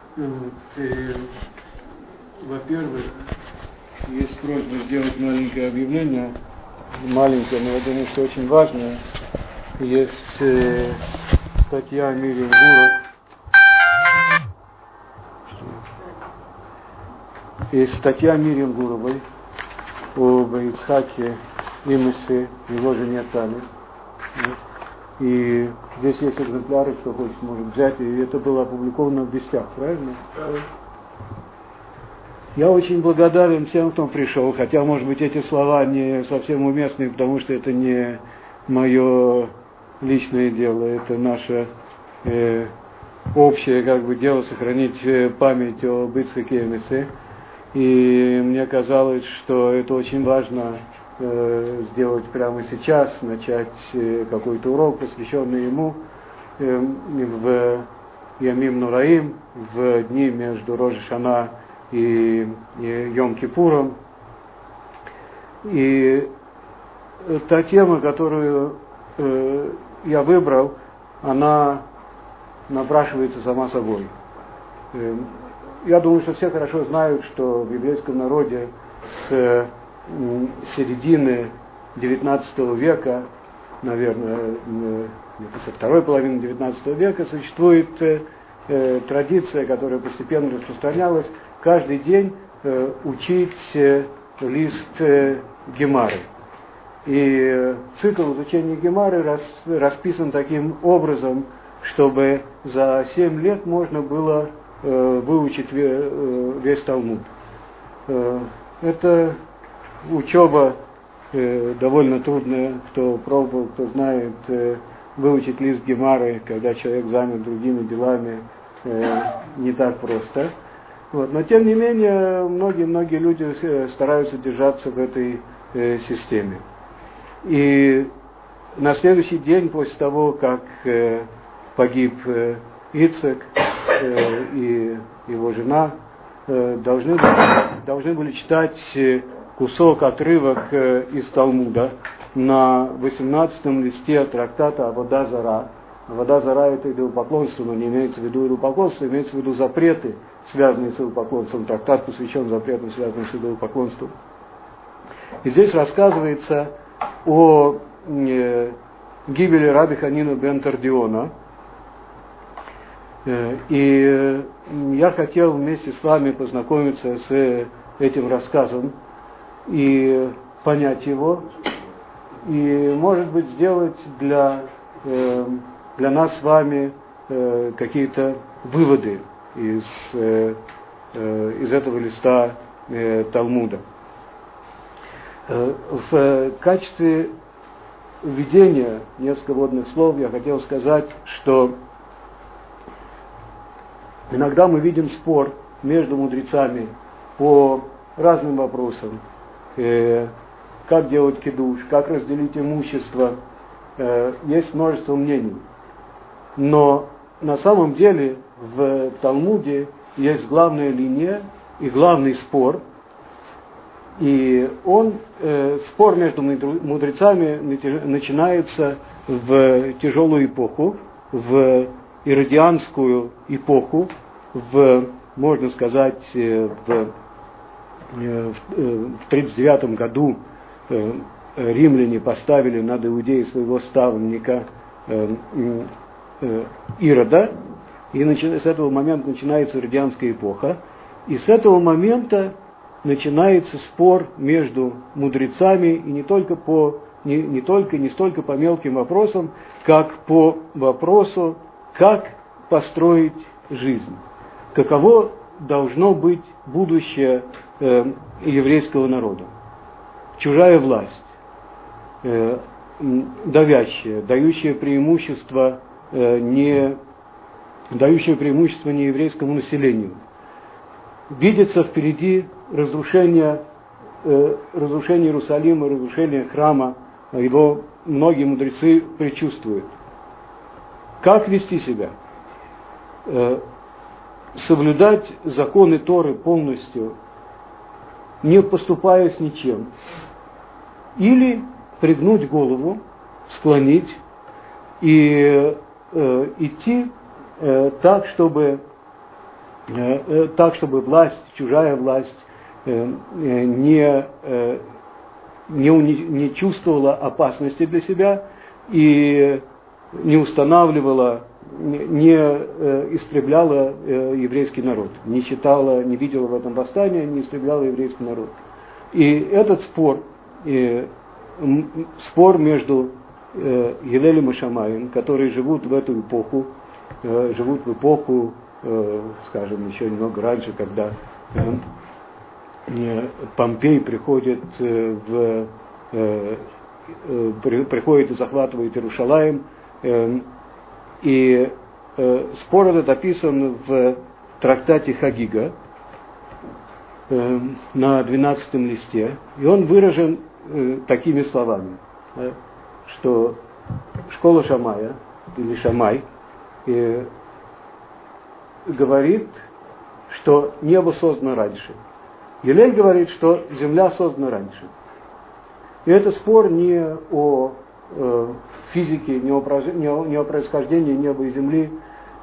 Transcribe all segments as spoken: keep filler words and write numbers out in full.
Вот, и, во-первых, есть просьба сделать маленькое объявление, маленькое, но я думаю, что очень важное. Есть э, статья Мириам Гуров. Есть статья Мириам Гуровой об Ицхаке Имесе, его жене Тали. И здесь есть экземпляры, кто хочет, может взять. И это было опубликовано в «Вестях», правильно? Я очень благодарен всем, кто пришел, хотя, может быть, эти слова не совсем уместны, потому что это не мое личное дело, это наше э, общее как бы дело сохранить память об Ицхаке Имесе. И мне казалось, что это очень важно э, сделать прямо сейчас, начать э, какой-то урок, посвященный ему э, в Ямим Нураим, в дни между Рош ха-Шана и, и Йом-Кипуром. И та тема, которую э, я выбрал, она напрашивается сама собой. Э, я думаю, что все хорошо знают, что в еврейском народе с э, середины девятнадцатого века, наверное, э, со второй половины девятнадцатого века существует э, э, традиция, которая постепенно распространялась, каждый день э, учить э, лист э, Гемары. И э, цикл изучения Гемары рас, расписан таким образом, чтобы за семь лет можно было э, выучить ве, э, весь Талмуд. Э, это учеба э, довольно трудная, кто пробовал, кто знает, э, выучить лист Гемары, когда человек занят другими делами, э, не так просто. Вот. Но тем не менее, многие-многие люди стараются держаться в этой э, системе. И на следующий день, после того, как э, погиб э, Ицхак э, и его жена, э, должны, должны были читать кусок, отрывок э, из Талмуда на восемнадцатом листе трактата Авода Зара. Авода Зара — это идолопоклонство, но не имеется в виду идолопоклонство, имеется в виду запреты, связанные с идолопоклонством. Трактат посвящен запретам, связанным с идолопоклонством. И здесь рассказывается о э, гибели Раби Ханина бен Тардиона. Э, и э, я хотел вместе с вами познакомиться с этим рассказом и понять его, и, может быть, сделать для, э, для нас с вами э, какие-то выводы из, э, э, из этого листа э, Талмуда. Э, в качестве введения несколько вводных слов я хотел сказать, что иногда мы видим спор между мудрецами по разным вопросам. Э, как делать кидуш, как разделить имущество. Э, есть множество мнений. Но на самом деле в Талмуде есть главная линия и главный спор. И он, э, спор между мудрецами начинается в тяжелую эпоху, в иродианскую эпоху, в, можно сказать, в, в тридцать девятом году римляне поставили над Иудеей своего ставленника Ирода, и с этого момента начинается иродианская эпоха, и с этого момента начинается спор между мудрецами, и не только по не, не только не столько по мелким вопросам, как по вопросу, как построить жизнь, каково должно быть будущее э, еврейского народа. Чужая власть, э, давящая, дающая преимущество э, не дающая преимущество нееврейскому населению. Видится впереди разрушение, э, разрушение Иерусалима, разрушение храма, его многие мудрецы предчувствуют. Как вести себя? Э, соблюдать законы Торы полностью, не поступая с ничем. Или пригнуть голову, склонить и э, идти э, так, чтобы так, чтобы власть, чужая власть, не, не, не чувствовала опасности для себя и не устанавливала, не истребляла еврейский народ, не считала, не видела в этом восстания, не истребляла еврейский народ. И этот спор, спор между Гилелем и Шамаем, которые живут в эту эпоху, живут в эпоху, скажем, еще немного раньше, когда Помпей приходит, в, приходит и захватывает Иерушалаим. И спор этот описан в трактате Хагига на двенадцатом листе. И он выражен такими словами, что школа Шамая, или Шамай, говорит, что небо создано раньше. Гилель говорит, что земля создана раньше. И это спор не о э, физике, не о, не, о, не о происхождении неба и земли,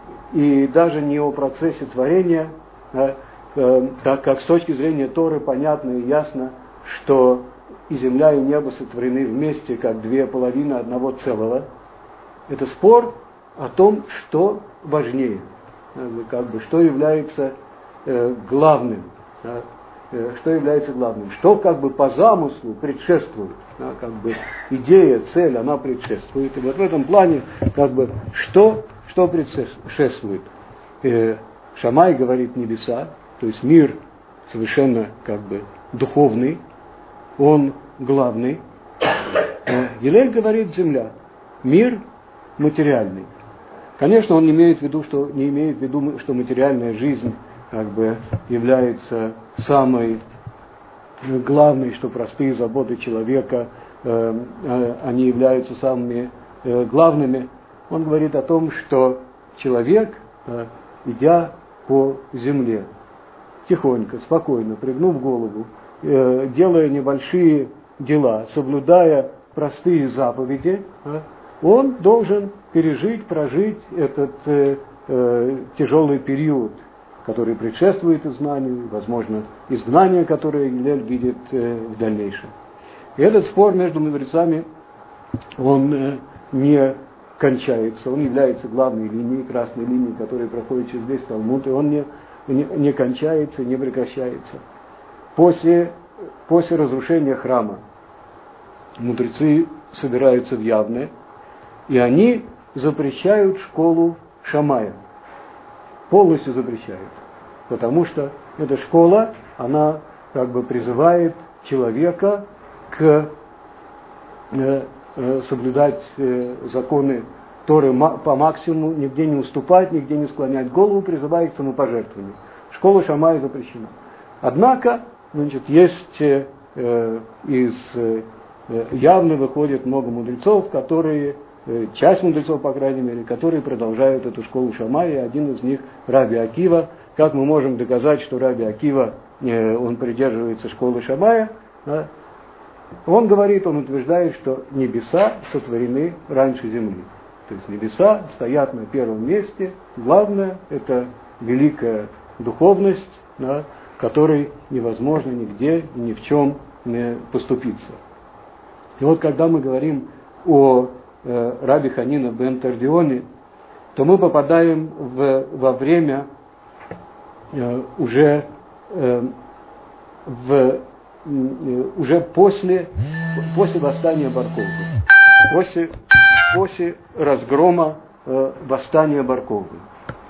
и даже не о процессе творения, да, э, так как с точки зрения Торы понятно и ясно, что и земля, и небо сотворены вместе, как две половины одного целого. Это спор о том, что важнее, как бы, что является э, главным. Да, что является главным, что как бы по замыслу предшествует, да, как бы идея, цель, она предшествует. И вот в этом плане, как бы, что, что предшествует. Э, Шамай говорит небеса, то есть мир совершенно как бы духовный, он главный. Э, Гилель говорит земля, мир материальный. Конечно, он не имеет в виду, что, не имеет в виду, что материальная жизнь как бы является самой главной, что простые заботы человека, э, э, они являются самыми э, главными. Он говорит о том, что человек, э, идя по земле, тихонько, спокойно, пригнув голову, э, делая небольшие дела, соблюдая простые заповеди, э, он должен пережить, прожить этот э, э, тяжелый период, который предшествует изгнанию, возможно, изгнание, которое Гилель видит э, в дальнейшем. И этот спор между мудрецами, он э, не кончается, он является главной линией, красной линией, которая проходит через весь Талмуд, и он не, не, не кончается, не прекращается. После, после разрушения храма мудрецы собираются в Явне, и они запрещают школу Шамая. Полностью запрещают. Потому что эта школа, она как бы призывает человека к э, э, соблюдать э, законы Торы по максимуму, нигде не уступать, нигде не склонять голову, призывает к самопожертвованию. Школа Шамая запрещена. Однако, значит, есть э, э, из э, явно выходит много мудрецов, которые часть мудрецов, по крайней мере, которые продолжают эту школу Шамая, один из них Раби Акива. Как мы можем доказать, что Раби Акива, он придерживается школы Шамая? Да? Он говорит, он утверждает, что небеса сотворены раньше земли. То есть небеса стоят на первом месте. Главное – это великая духовность, да, которой невозможно нигде и ни в чем не поступиться. И вот когда мы говорим о Раби Ханина бен Тардионе, то мы попадаем в, во время э, уже, э, в, э, уже после, после восстания Бар-Кохбы, после, после разгрома э, восстания Бар-Кохбы.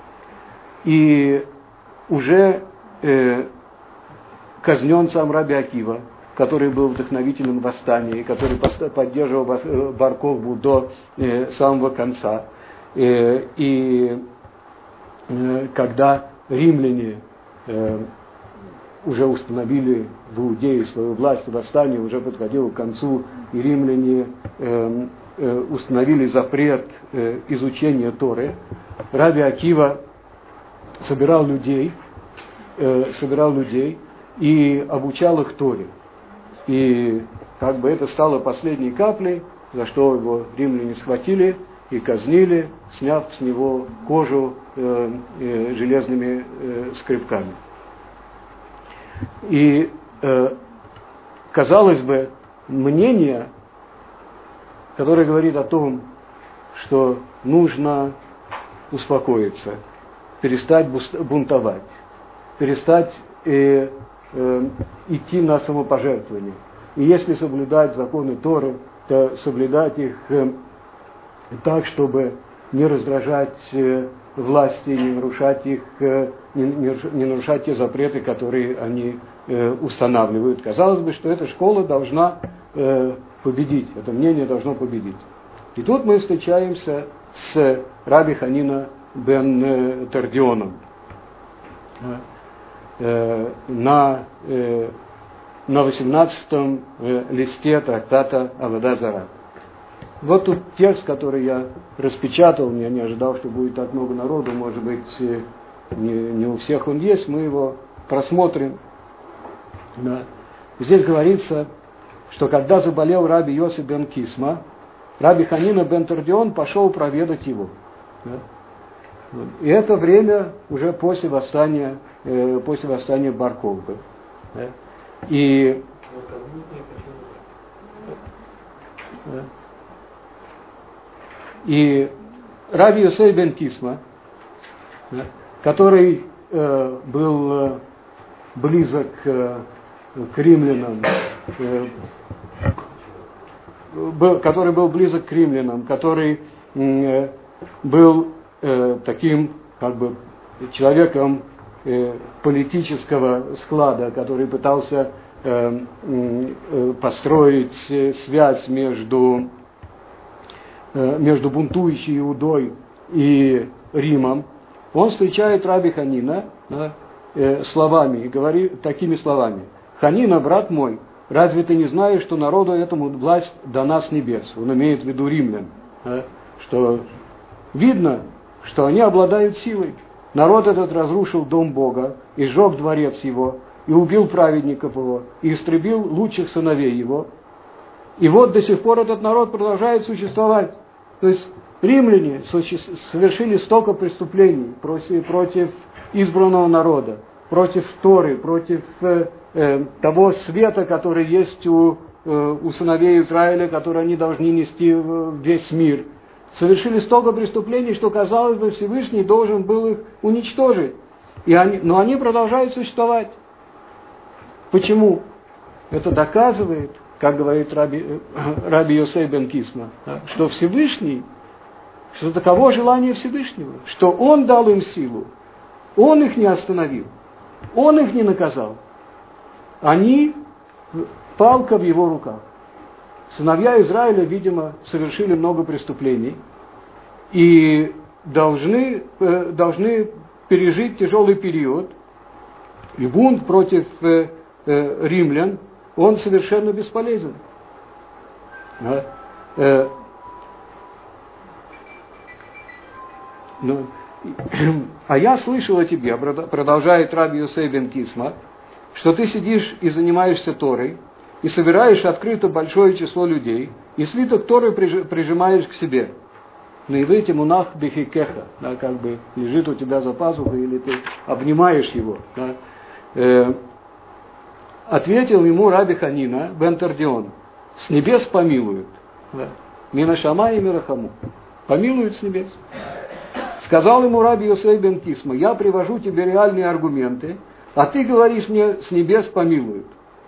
И уже э, казнен сам Раби Акива, который был вдохновителем восстания, который поддерживал Бар-Кохбу до э, самого конца. Э, и э, когда римляне э, уже установили в Иудее свою власть, восстание уже подходило к концу, и римляне э, э, установили запрет э, изучения Торы, Раби Акива собирал людей, э, собирал людей и обучал их Торе. И как бы это стало последней каплей, за что его римляне схватили и казнили, сняв с него кожу э, э, железными э, скребками. И, э, казалось бы, мнение, которое говорит о том, что нужно успокоиться, перестать бунтовать, перестать э, э, идти на самопожертвование. И если соблюдать законы Торы, то соблюдать их э, так, чтобы не раздражать э, власти, не нарушать их, э, не, не, не нарушать те запреты, которые они э, устанавливают. Казалось бы, что эта школа должна э, победить, это мнение должно победить. И тут мы встречаемся с Раби Ханина бен э, Тардионом э, на, э, на восемнадцатом э, листе трактата Авода Зара. Вот тут текст, который я распечатал, я не ожидал, что будет так много народу, может быть, не, не у всех он есть, мы его просмотрим. Да. Здесь говорится, что когда заболел раби Йоси бен Кисма, раби Ханина бен Тардион пошел проведать его. Да. И это время уже после восстания, э, после восстания Бар-Кохбы. Да. И да. И раби Йосей бен Кисма, да, который э, был э, близок э, к римлянам, э, был, который был близок к римлянам, который э, был э, таким как бы человеком э, политического склада, который пытался э, э, построить связь между между бунтующей Иудой и Римом, он встречает раби Ханина да, э, словами, и говорит такими словами: «Ханина, брат мой, разве ты не знаешь, что народу этому власть дана с небес?» Он имеет в виду римлян, да, что видно, что они обладают силой. Народ этот разрушил дом Бога, и сжег дворец его, и убил праведников его, и истребил лучших сыновей его. И вот до сих пор этот народ продолжает существовать. То есть римляне совершили столько преступлений против избранного народа, против Торы, против э, того света, который есть у, э, у сыновей Израиля, который они должны нести в весь мир. Совершили столько преступлений, что, казалось бы, Всевышний должен был их уничтожить. И они, но они продолжают существовать. Почему? Это доказывает, как говорит раби, раби Йосей бен Кисма, да, что Всевышний, что таково желание Всевышнего, что Он дал им силу, Он их не остановил, Он их не наказал. Они, палка в его руках. Сыновья Израиля, видимо, совершили много преступлений и должны, э, должны пережить тяжелый период. И бунт против э, э, римлян, он совершенно бесполезен. Да? Э, ну, а я слышал о тебе, продолжает раби Йосей бен Кисма, что ты сидишь и занимаешься Торой, и собираешь открыто большое число людей, и свиток Торы прижимаешь к себе. На иврите мунах бехикеха, да, как бы лежит у тебя за пазухой, или ты обнимаешь его. Да. Э, ответил ему раби Ханина бен Тардион: с небес помилуют. Да. Мина шама и мирахаму. Помилуют с небес. Сказал ему раби Йосей бен Кисма: я привожу тебе реальные аргументы, а ты говоришь мне, с небес помилуют.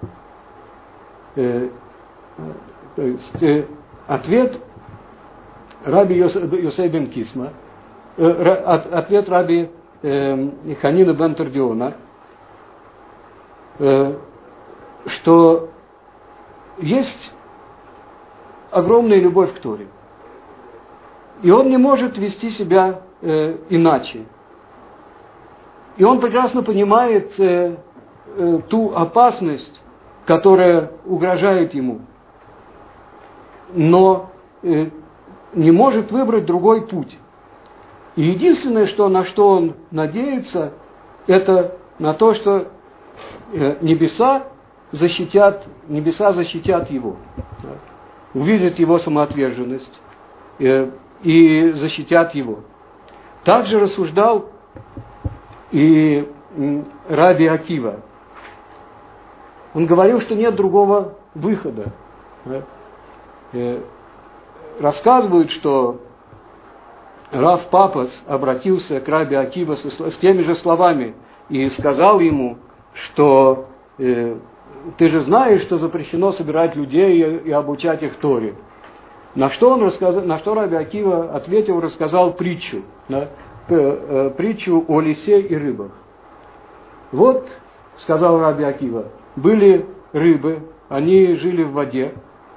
Э, то есть, э, ответ раби Йосей бен Кисма, э, от, ответ раби э, Ханина бен Тардиона, э, что есть огромная любовь к Торе. И он не может вести себя э, иначе. И он прекрасно понимает э, э, ту опасность, которая угрожает ему. Но э, не может выбрать другой путь. И единственное, что, на что он надеется, это на то, что э, небеса защитят, небеса защитят его. Да. Увидят его самоотверженность, э, и защитят его. Также рассуждал и Раби Акива. Он говорил, что нет другого выхода. Рассказывают, что Рав Папас обратился к Раби Акива с теми же словами и сказал ему, что э, ты же знаешь, что запрещено собирать людей и обучать их Торе. На что, он рассказал, на что Раби Акива ответил, рассказал притчу, да, э, э, притчу о лисе и рыбах. Вот, сказал Раби Акива, были рыбы, они жили в воде,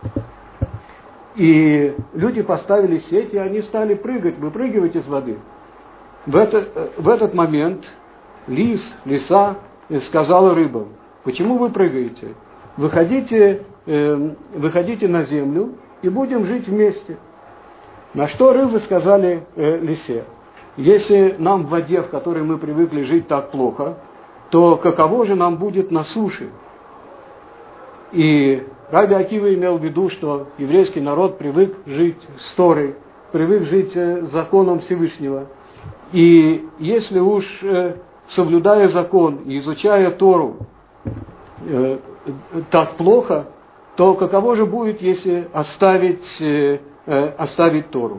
и люди поставили сеть, и они стали прыгать, выпрыгивать из воды. В, это, в этот момент лис, лиса сказала рыбам, почему вы прыгаете? Выходите, э, выходите на землю и будем жить вместе. На что рыбы сказали э, лисе, если нам в воде, в которой мы привыкли жить, так плохо, то каково же нам будет на суше? И Раби Акива имел в виду, что еврейский народ привык жить с Торой, привык жить э, законом Всевышнего. И если уж, э, соблюдая закон и изучая Тору, э, так плохо, то каково же будет, если оставить, э, э, оставить Тору?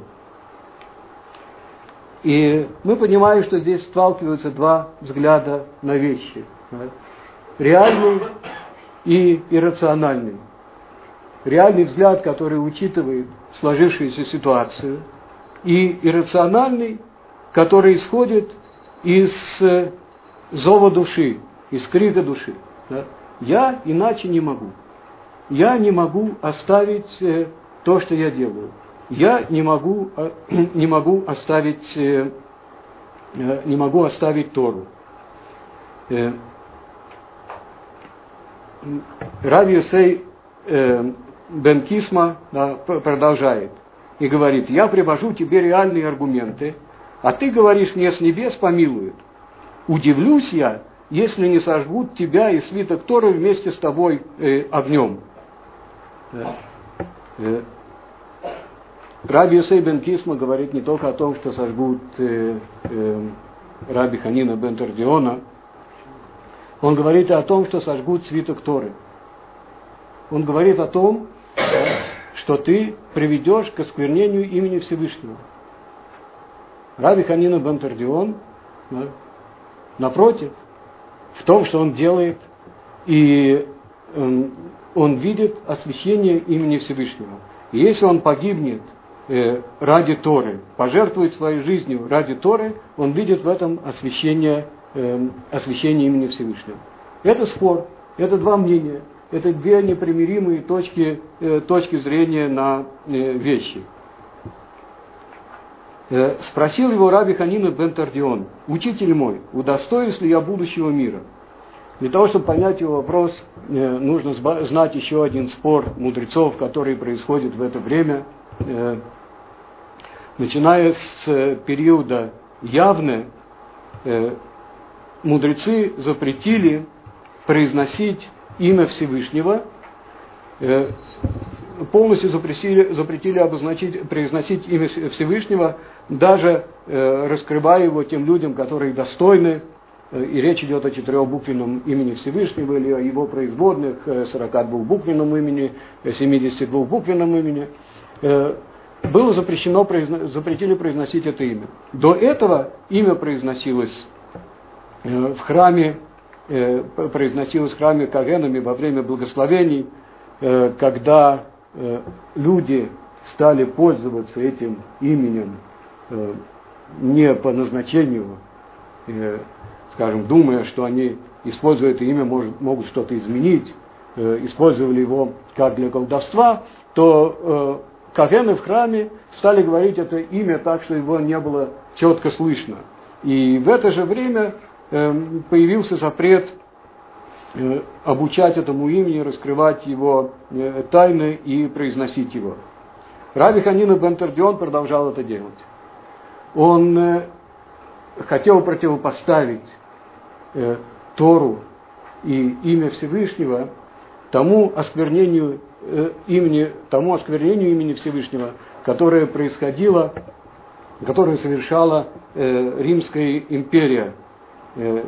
И мы понимаем, что здесь сталкиваются два взгляда на вещи. Да? Реальный и иррациональный. Реальный взгляд, который учитывает сложившуюся ситуацию, и иррациональный, который исходит из зова души, из крика души. Да? Я иначе не могу. Я не могу оставить э, то, что я делаю. Я не могу, э, не могу оставить, э, э, не могу оставить Тору. Э, Рав Йосей э, бен Кисма да, продолжает и говорит, я привожу тебе реальные аргументы, а ты говоришь, мне с небес помилуют. Удивлюсь я, если не сожгут тебя и свиток Торы вместе с тобой э, огнем. Э, Раби Йосей бен Кисма говорит не только о том, что сожгут э, э, Раби Ханина бен Тардиона, он говорит о том, что сожгут свиток Торы. Он говорит о том, что ты приведешь к осквернению имени Всевышнего. Раби Ханина бен Тардион, да, напротив, в том, что он делает, и э, он видит освящение имени Всевышнего. И если он погибнет э, ради Торы, пожертвует своей жизнью ради Торы, он видит в этом освящение, э, освящение имени Всевышнего. Это спор, это два мнения, это две непримиримые точки, э, точки зрения на э, вещи. Э, спросил его Раби Ханина бен Тардион, учитель мой, удостоюсь ли я будущего мира? Для того, чтобы понять его вопрос, э, нужно знать еще один спор мудрецов, который происходит в это время. Э, начиная с э, периода Явне, э, мудрецы запретили произносить имя Всевышнего, э, полностью запретили, запретили обозначить, произносить имя Всевышнего, даже э, раскрывая его тем людям, которые достойны. И речь идет о четырехбуквенном имени Всевышнего или о его производных, сорокадвухбуквенном имени, семидесятидвухбуквенном имени. Было запрещено, запретили произносить это имя. До этого имя произносилось в храме, произносилось в храме кагенами во время благословений, когда люди стали пользоваться этим именем не по назначению, скажем, думая, что они, используя это имя, может, могут что-то изменить, э, использовали его как для колдовства, то э, кагены в храме стали говорить это имя так, что его не было четко слышно. И в это же время э, появился запрет э, обучать этому имени, раскрывать его э, тайны и произносить его. Раби Ханина бен Тардион продолжал это делать. Он э, хотел противопоставить э, Тору и имя Всевышнего тому осквернению э, имени, тому осквернению имени Всевышнего, которое происходило, которое совершала э, Римская империя, э,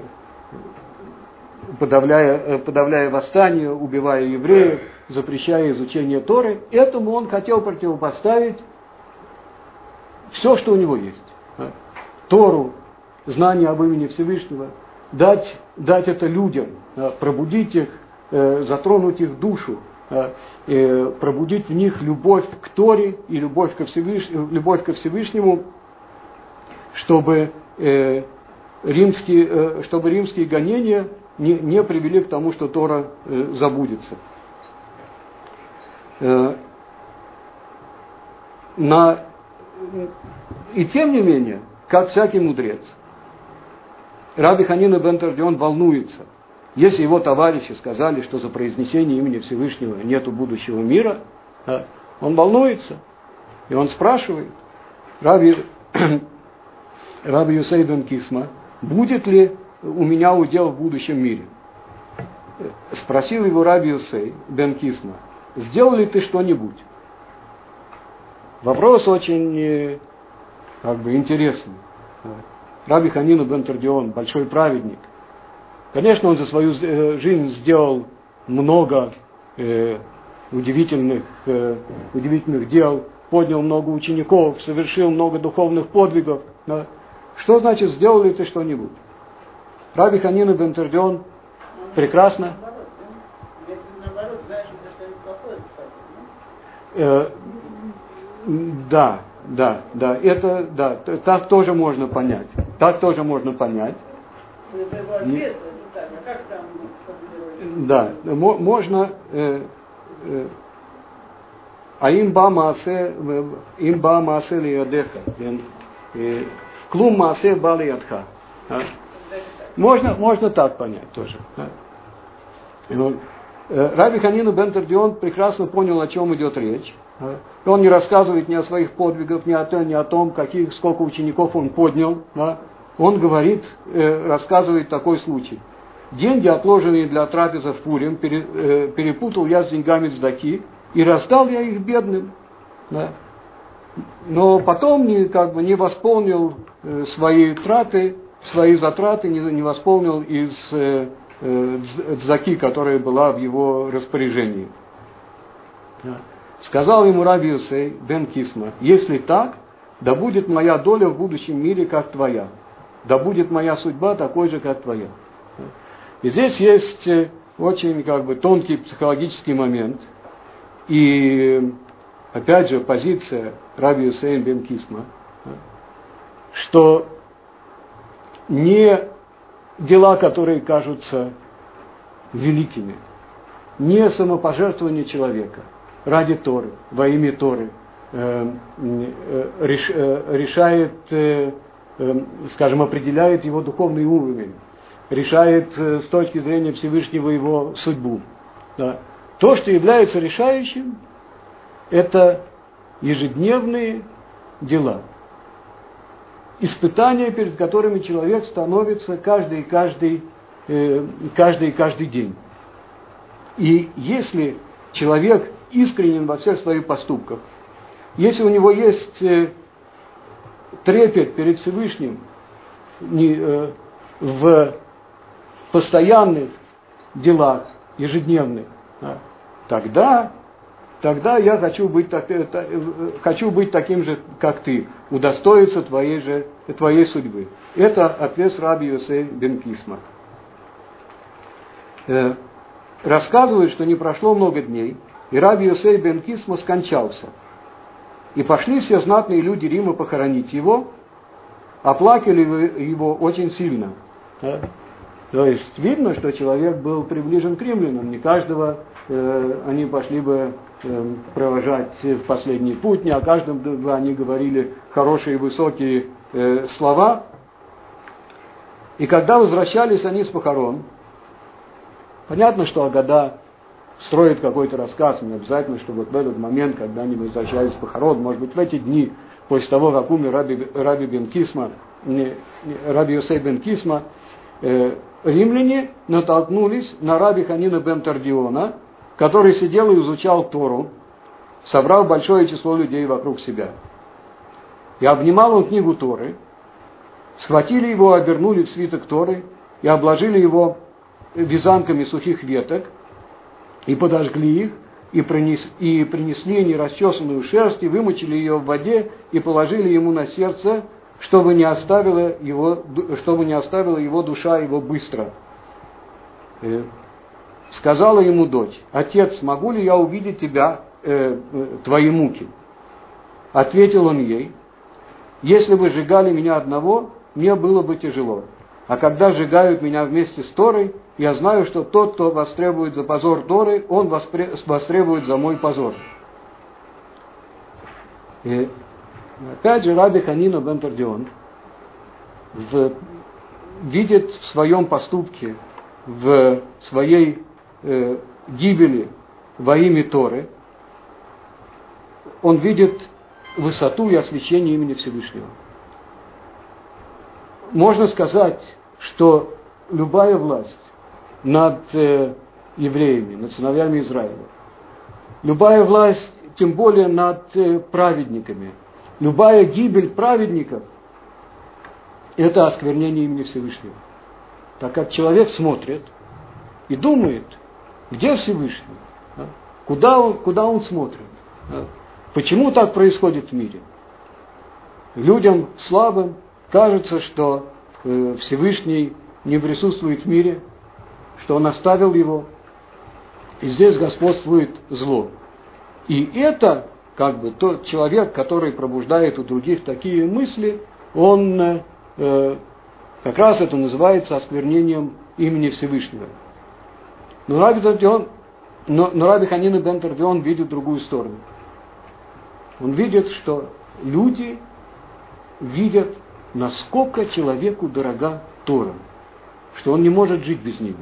подавляя, подавляя восстание, убивая евреев, запрещая изучение Торы. Этому он хотел противопоставить все, что у него есть. Тору, знание об имени Всевышнего, дать, дать это людям, пробудить их, затронуть их душу, пробудить в них любовь к Торе и любовь ко Всевышнему, любовь ко Всевышнему, чтобы римские, чтобы римские гонения не, не привели к тому, что Тора забудется. На, и тем не менее, как всякий мудрец, Раби Ханина бен Тардион волнуется. Если его товарищи сказали, что за произнесение имени Всевышнего нету будущего мира, он волнуется. И он спрашивает Раби, Раби Юсей бен Кисма, будет ли у меня удел в будущем мире? Спросил его Раби Юсей бен Кисма, сделал ли ты что-нибудь? Вопрос очень как бы интересный. Раби Ханина бен Тардион, большой праведник. Конечно, он за свою жизнь сделал много э, удивительных, э, удивительных дел, поднял много учеников, совершил много духовных подвигов. Да. Что значит, сделал ли ты что-нибудь? Раби Ханина бен Тардион прекрасно. Наоборот, знаешь, что что-нибудь плохое Э, да, да, да, это, да, так тоже можно понять. Так тоже можно понять. Не, да, можно э, э, а им ба маасе им ба маасе лиядеха клум маасе ба лиядха. Можно, можно так понять тоже. Раби Ханина бен Тардион прекрасно понял, о чем идет речь. Он не рассказывает ни о своих подвигах, ни о том, ни о том, каких, сколько учеников он поднял. Он говорит, рассказывает такой случай. Деньги, отложенные для трапезы в Пурим, перепутал я с деньгами цдаки, и раздал я их бедным. Но потом не, как бы, не восполнил свои траты, свои затраты, не, не восполнил из цдаки, которая была в его распоряжении. Сказал ему Раби Юсей бен Кисма, если так, да будет моя доля в будущем мире, как твоя. Да будет моя судьба такой же, как твоя. И здесь есть очень как бы тонкий психологический момент. И опять же позиция Раби Юсея бен Кисма, что не дела, которые кажутся великими, не самопожертвование человека ради Торы, во имя Торы, э, э, реш, э, решает, э, э, скажем, определяет его духовный уровень, решает э, с точки зрения Всевышнего его судьбу. Да. То, что является решающим, это ежедневные дела, испытания, перед которыми человек становится каждый и каждый, э, каждый и каждый день. И если человек искренен во всех своих поступках, если у него есть э, трепет перед Всевышним не, э, в постоянных делах, ежедневных, да, тогда, тогда я хочу быть, так, э, э, хочу быть таким же, как ты, удостоиться твоей, же, твоей судьбы. Это ответ Раби Юсей бен Кисма. Э, рассказывает, что не прошло много дней, и Раби Юсей бен Кисма скончался. И пошли все знатные люди Рима похоронить его, оплакали его очень сильно. Да? То есть видно, что человек был приближен к римлянам. Не каждого э, они пошли бы э, провожать в последний путь, не о каждом бы они говорили хорошие высокие э, слова. И когда возвращались они с похорон, понятно, что Агада строит какой-то рассказ, не обязательно, что вот в этот момент, когда они возвращались с похорон, может быть, в эти дни, после того, как умер Раби, Раби бен Кисма, не, Раби Юсей бен Кисма, э, римляне натолкнулись на Раби Ханина бен Тардиона, который сидел и изучал Тору собрав большое число людей вокруг себя. И обнимал он книгу Торы, схватили его, обернули в свиток Торы и обложили его вязанками сухих веток, и подожгли их, и, принес, и принесли нерасчесанную шерсть, и вымочили ее в воде, и положили ему на сердце, чтобы не оставила его, чтобы не оставила его душа его быстро. И сказала ему дочь: отец, могу ли я увидеть тебя, э, твои муки? Ответил он ей: если бы сжигали меня одного, мне было бы тяжело. А когда сжигают меня вместе с Торой, я знаю, что тот, кто востребует за позор Торы, он востребует за мой позор. И опять же Раби Ханина бен Тардион в, видит в своем поступке, в своей э, гибели во имя Торы, он видит высоту и освящение имени Всевышнего. Можно сказать, что любая власть над э, евреями, над сыновьями Израиля, любая власть, тем более над э, праведниками, любая гибель праведников – это осквернение имени Всевышнего. Так как человек смотрит и думает, где Всевышний, да? куда, он, куда он смотрит, да? Почему так происходит в мире. Людям слабым кажется, что э, Всевышний не присутствует в мире, что Он оставил его, и здесь господствует зло. И это, как бы, тот человек, который пробуждает у других такие мысли, он э, как раз это называется осквернением имени Всевышнего. Но Раби Тардион, но, но Раби Ханина бен Тардион видит другую сторону. Он видит, что люди видят, насколько человеку дорога Тора, что он не может жить без него.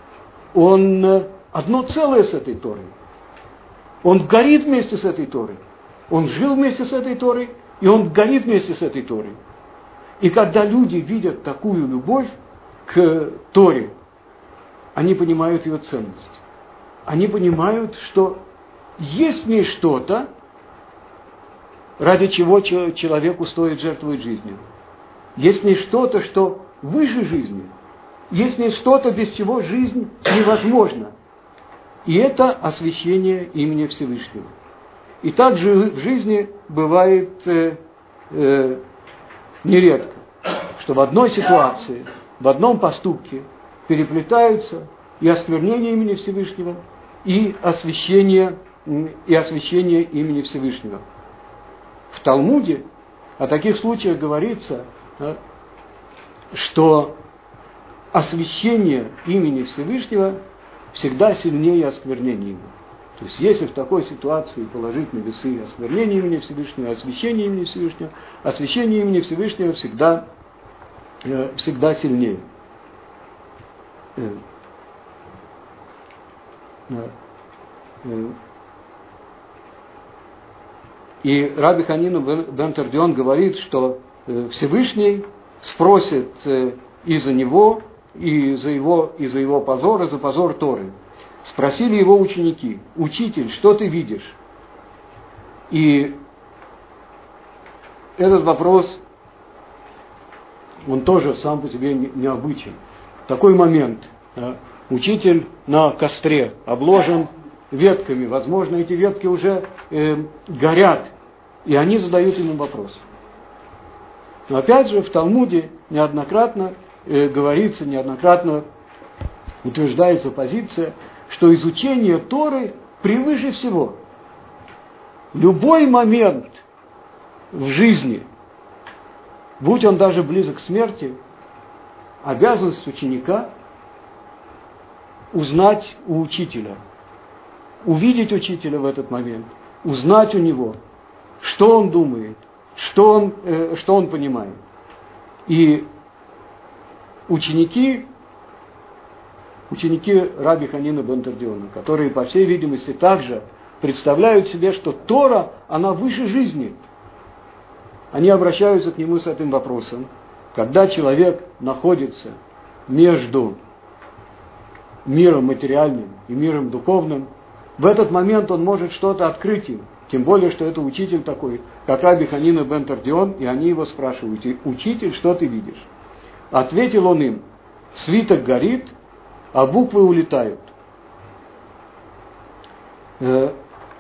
Он одно целое с этой Торой. Он горит вместе с этой Торой. Он жил вместе с этой Торой, и он горит вместе с этой Торой. И когда люди видят такую любовь к Торе, они понимают ее ценность. Они понимают, что есть в ней что-то, ради чего человеку стоит жертвовать жизнью. Есть в ней что-то, что выше жизни. Есть в ней что-то, без чего жизнь невозможна. И это освящение имени Всевышнего. И также в жизни бывает э, э, нередко, что в одной ситуации, в одном поступке переплетаются и осквернение имени Всевышнего, и освящение, и освящение имени Всевышнего. В Талмуде о таких случаях говорится, что освящение имени Всевышнего всегда сильнее осквернения его. То есть, если в такой ситуации положить на весы осквернение имени Всевышнего, освящение имени Всевышнего, освящение имени Всевышнего всегда, всегда сильнее. И Раби Ханина бен Тардион говорит, что Всевышний спросит и за него, и за его, и за его позор, и за позор Торы. Спросили его ученики: учитель, что ты видишь? И этот вопрос, он тоже сам по себе необычен. Такой момент. Да, учитель на костре обложен ветками. Возможно, эти ветки уже э, горят. И они задают ему вопрос. Но опять же, в Талмуде неоднократно э, говорится, неоднократно утверждается позиция, что изучение Торы превыше всего. Любой момент в жизни, будь он даже близок к смерти, обязанность ученика узнать у учителя, увидеть учителя в этот момент, узнать у него, что он думает, что он, э, что он понимает. И ученики, ученики Раби Ханина бен Тардиона, которые, по всей видимости, также представляют себе, что Тора, она выше жизни, они обращаются к нему с этим вопросом. Когда человек находится между миром материальным и миром духовным, в этот момент он может что-то открыть им. Тем более, что это учитель такой, как Раби Ханина бен Тардион, и они его спрашивают: учитель, что ты видишь? Ответил он им: свиток горит, а буквы улетают. То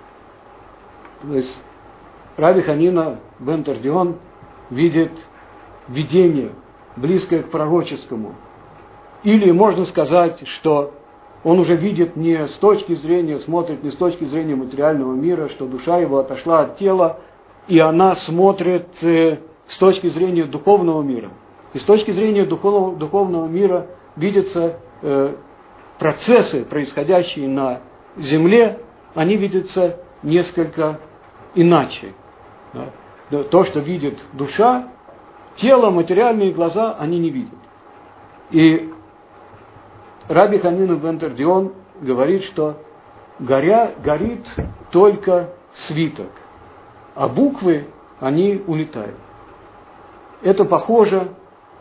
есть Раби Ханина бен Тардион видит видение, близкое к пророческому. Или можно сказать, что он уже видит не с точки зрения, смотрит не с точки зрения материального мира, что душа его отошла от тела, и она смотрит с точки зрения духовного мира. И с точки зрения духовного, духовного мира видятся э, процессы, происходящие на земле, они видятся несколько иначе. Да? То, что видит душа, тело, материальные глаза, они не видят. И Раби Ханина бен Тардион говорит, что горя, горит только свиток, а буквы, они улетают. Это похоже,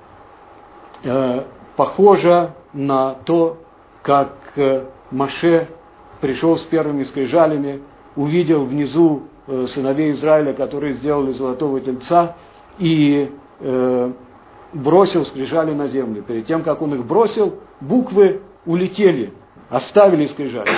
э, похоже на то, как э, Моше пришел с первыми скрижалями, увидел внизу э, сыновей Израиля, которые сделали золотого тельца, и э, бросил скрижали на землю. Перед тем, как он их бросил, буквы улетели, оставили скрижали.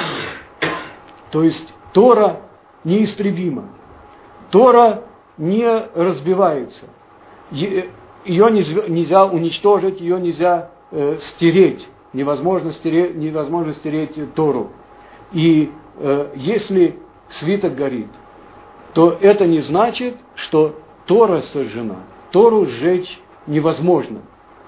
То есть Тора неистребима. Тора не разбивается. Ее нельзя уничтожить, ее нельзя э, стереть. Невозможно стереть, невозможно стереть Тору. И э, если свиток горит, то это не значит, что Тора сожжена. Тору сжечь невозможно.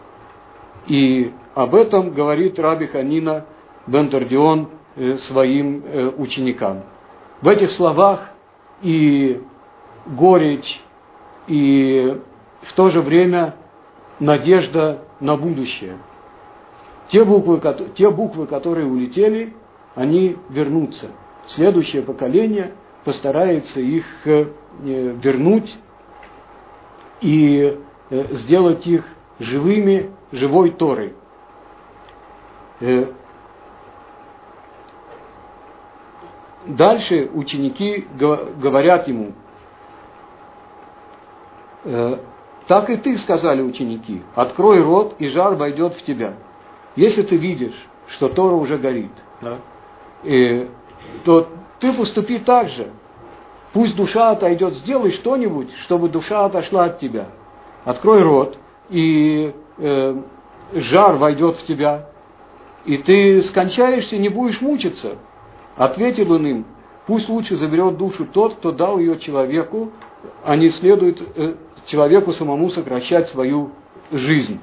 И об этом говорит Раби Ханина бен Тардион э, своим э, ученикам. В этих словах и горечь, и в то же время надежда на будущее. Те буквы, те буквы, которые улетели, они вернутся. Следующее поколение постарается их э, вернуть и э, сделать их живыми, живой Торой. Э, дальше ученики говорят ему: э, так и ты, сказали ученики, открой рот, и жар войдет в тебя. Если ты видишь, что Тора уже горит, да, э, то ты поступи так же. Пусть душа отойдет, сделай что-нибудь, чтобы душа отошла от тебя. Открой рот, и э, жар войдет в тебя, и ты скончаешься, не будешь мучиться. Ответил он им: пусть лучше заберет душу тот, кто дал ее человеку, а не следует э, человеку самому сокращать свою жизнь.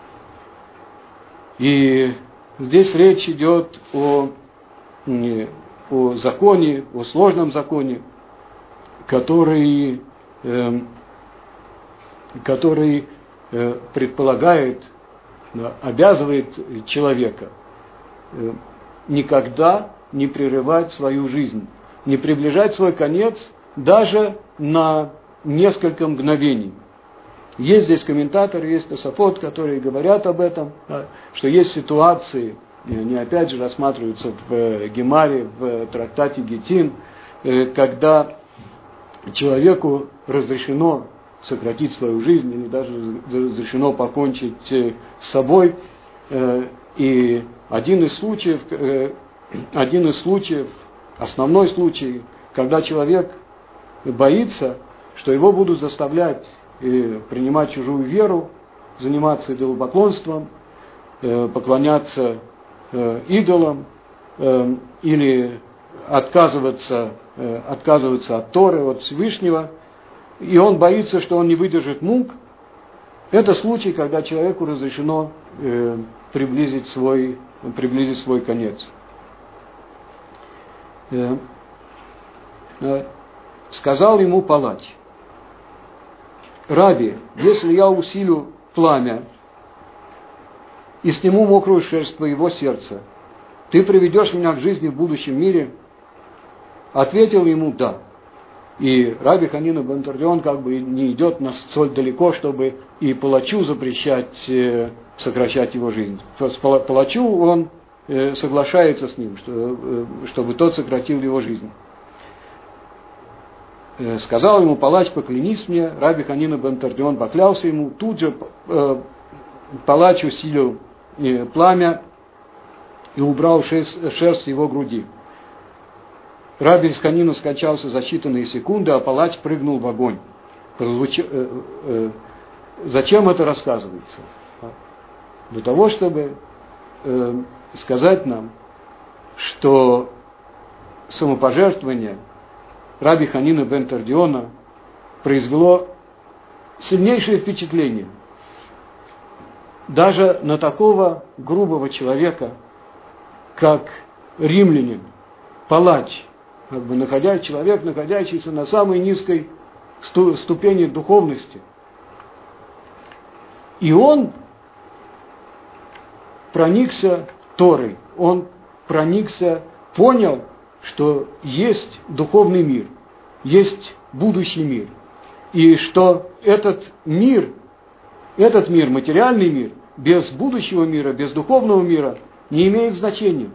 И здесь речь идет о, о законе, о сложном законе, который, э, который э, предполагает, обязывает человека э, никогда не прерывать свою жизнь, не приближать свой конец даже на несколько мгновений. Есть здесь комментаторы, есть тосафот, которые говорят об этом, что есть ситуации, они опять же рассматриваются в Гемаре, в трактате Гитин, когда человеку разрешено сократить свою жизнь или даже разрешено покончить с собой. И один из случаев, один из случаев, основной случай, когда человек боится, что его будут заставлять принимать чужую веру, заниматься идолопоклонством, поклоняться идолам или отказываться, отказываться от Торы, от Всевышнего, и он боится, что он не выдержит мук. Это случай, когда человеку разрешено приблизить свой, приблизить свой конец. Сказал ему палач: Раби, если я усилю пламя и сниму мокрую шерсть твоего сердца, ты приведешь меня к жизни в будущем мире? Ответил ему: да. И Раби Ханина бен Тардион как бы не идет на столь далеко, чтобы и палачу запрещать э, сокращать его жизнь. С палачу он э, соглашается с ним, что, э, чтобы тот сократил его жизнь. э, сказал ему палач: поклянись мне. Раби Ханина бен Тардион поклялся ему. Тут же э, палач усилил э, пламя и убрал шерсть, шерсть с его груди. Раби Ханина скончался за считанные секунды, а палач прыгнул в огонь. Прозвуч... Э, э, зачем это рассказывается? Для того, чтобы э, сказать нам, что самопожертвование Раби Ханина бен Тардиона произвело сильнейшее впечатление даже на такого грубого человека, как римлянин, палач, как бы находя, человек, находящийся на самой низкой ступени духовности. И он проникся Торой, он проникся, понял, что есть духовный мир, есть будущий мир, и что этот мир, этот мир, материальный мир, без будущего мира, без духовного мира не имеет значения.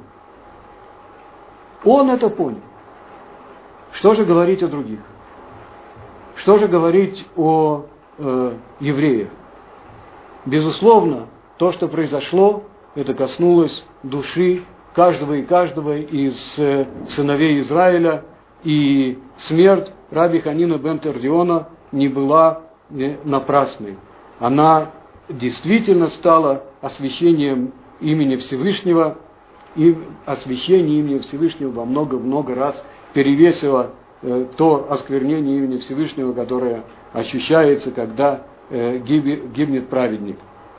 Он это понял. Что же говорить о других? Что же говорить о э, евреях? Безусловно, то, что произошло, это коснулось души каждого и каждого из э, сыновей Израиля, и смерть Раби Ханина бен Тардиона не была э, напрасной. Она действительно стала освящением имени Всевышнего, и освящение имени Всевышнего во много-много раз перевесило э, то осквернение имени Всевышнего, которое ощущается, когда э, гиб, гибнет праведник.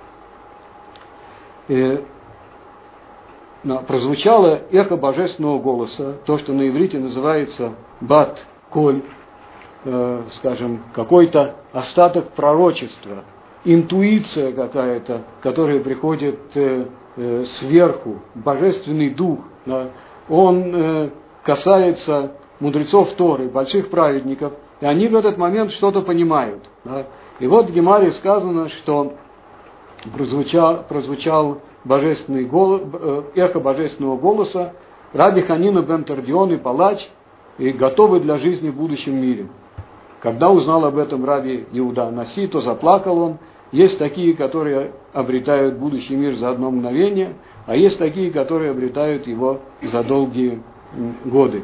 Э, прозвучало эхо божественного голоса, то, что на иврите называется бат коль, э, скажем, какой-то остаток пророчества, интуиция какая-то, которая приходит э, э, сверху, божественный дух, да, он э, касается мудрецов Торы, больших праведников, и они в этот момент что-то понимают. Да. И вот в Гемаре сказано, что прозвучал, прозвучал божественный голос, эхо божественного голоса, Раби Ханина бен Тардион и палач, и готовы для жизни в будущем мире. Когда узнал об этом Раби Иуда Наси, то заплакал он. Есть такие, которые обретают будущий мир за одно мгновение, а есть такие, которые обретают его за долгие годы.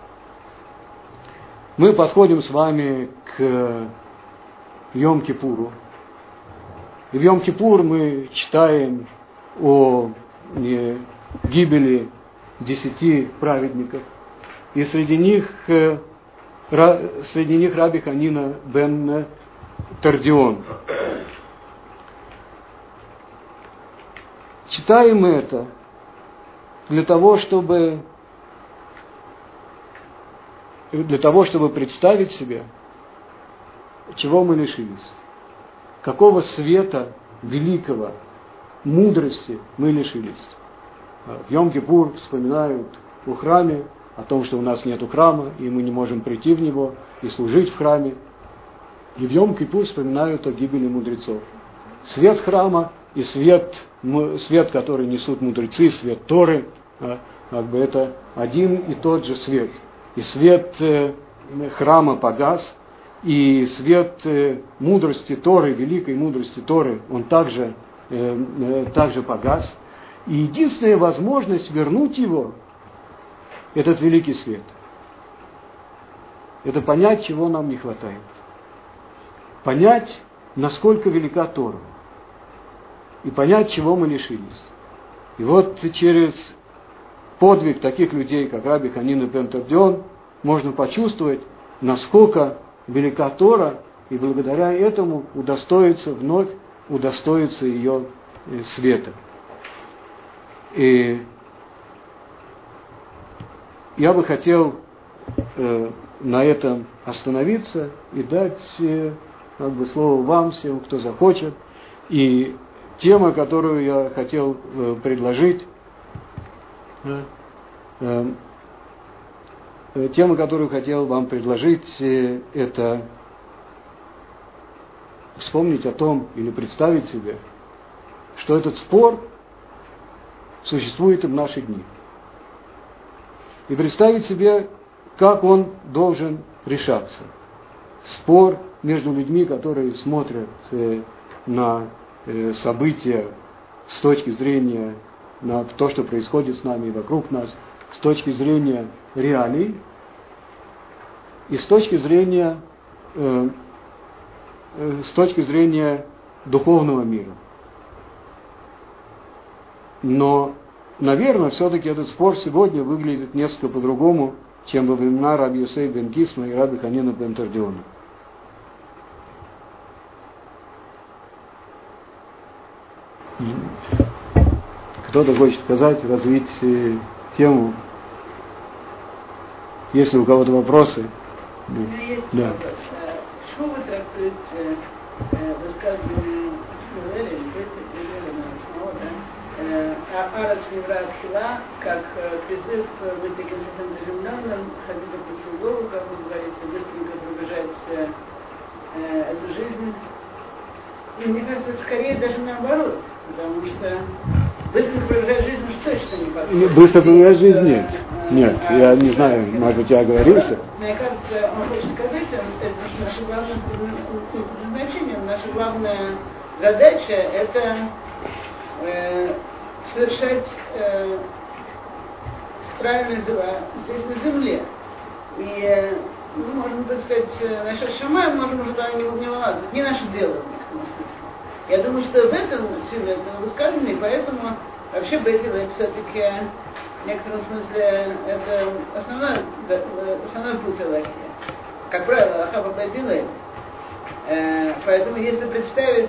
Мы подходим с вами к Йом-Кипуру. И в Йом-Кипур мы читаем о э, гибели десяти праведников. И среди них, э, ра, среди них Раби Ханина бен Тардион. Читаем мы это для того, чтобы для того, чтобы представить себе, чего мы лишились, какого света великого, мудрости мы лишились. В Йом-Кипур вспоминают о храме, о том, что у нас нет храма, и мы не можем прийти в него и служить в храме. И в Йом-Кипур вспоминают о гибели мудрецов. Свет храма и свет, свет, который несут мудрецы, свет Торы, как бы это один и тот же свет. И свет храма погас, и свет мудрости Торы, великой мудрости Торы, он также, также погас. И единственная возможность вернуть его, этот великий свет, это понять, чего нам не хватает. Понять, насколько велика Тора. И понять, чего мы лишились. И вот через подвиг таких людей, как Раби Ханина бен Тардион, можно почувствовать, насколько велика Тора, и благодаря этому удостоиться вновь, удостоиться ее света. И я бы хотел э, на этом остановиться и дать э, как бы, слово вам всем, кто захочет. И тема, которую я хотел э, предложить, э, э, тема, которую хотел вам предложить, э, это вспомнить о том или представить себе, что этот спор существует и в наши дни. И представить себе, как он должен решаться. спор между людьми, которые смотрят на события с точки зрения на то, что происходит с нами и вокруг нас, с точки зрения реалий и с точки зрения, э, э, с точки зрения духовного мира. Но, наверное, все-таки этот спор сегодня выглядит несколько по-другому, чем во времена Раби Йосефа бен Кисма и Раби Ханина бен Тардиона. Кто-то хочет сказать, развить э, тему. Если у кого-то вопросы. У меня есть да. вопрос. Что вы трактуете высказывание Шмуэля, Арат Неврат Хила, как призыв быть таким совсем приземленным, ходить по кругу, как он говорится, быстренько пробежать эту жизнь. И мне кажется, это скорее даже наоборот, потому что быстро пробежать жизнь уж точно не подходит. Быстро пробежать жизнь нет. Нет, а, я не знаю, может быть, я оговорился. Мне кажется, он хочет сказать, это наше главное предназначение, наша главная задача — это э, совершать э, правильные дела здесь на земле. И, э, ну, можно, так сказать, насчет Шамая можем уже туда не, не вылазить. Не наше дело в некотором смысле. Я думаю, что в этом сила этого высказывания, поэтому вообще Бейт Гилель все-таки в некотором смысле это основной, основной путь Аллахи. Как правило, Аллаха по Бейт Гилель. Поэтому если представить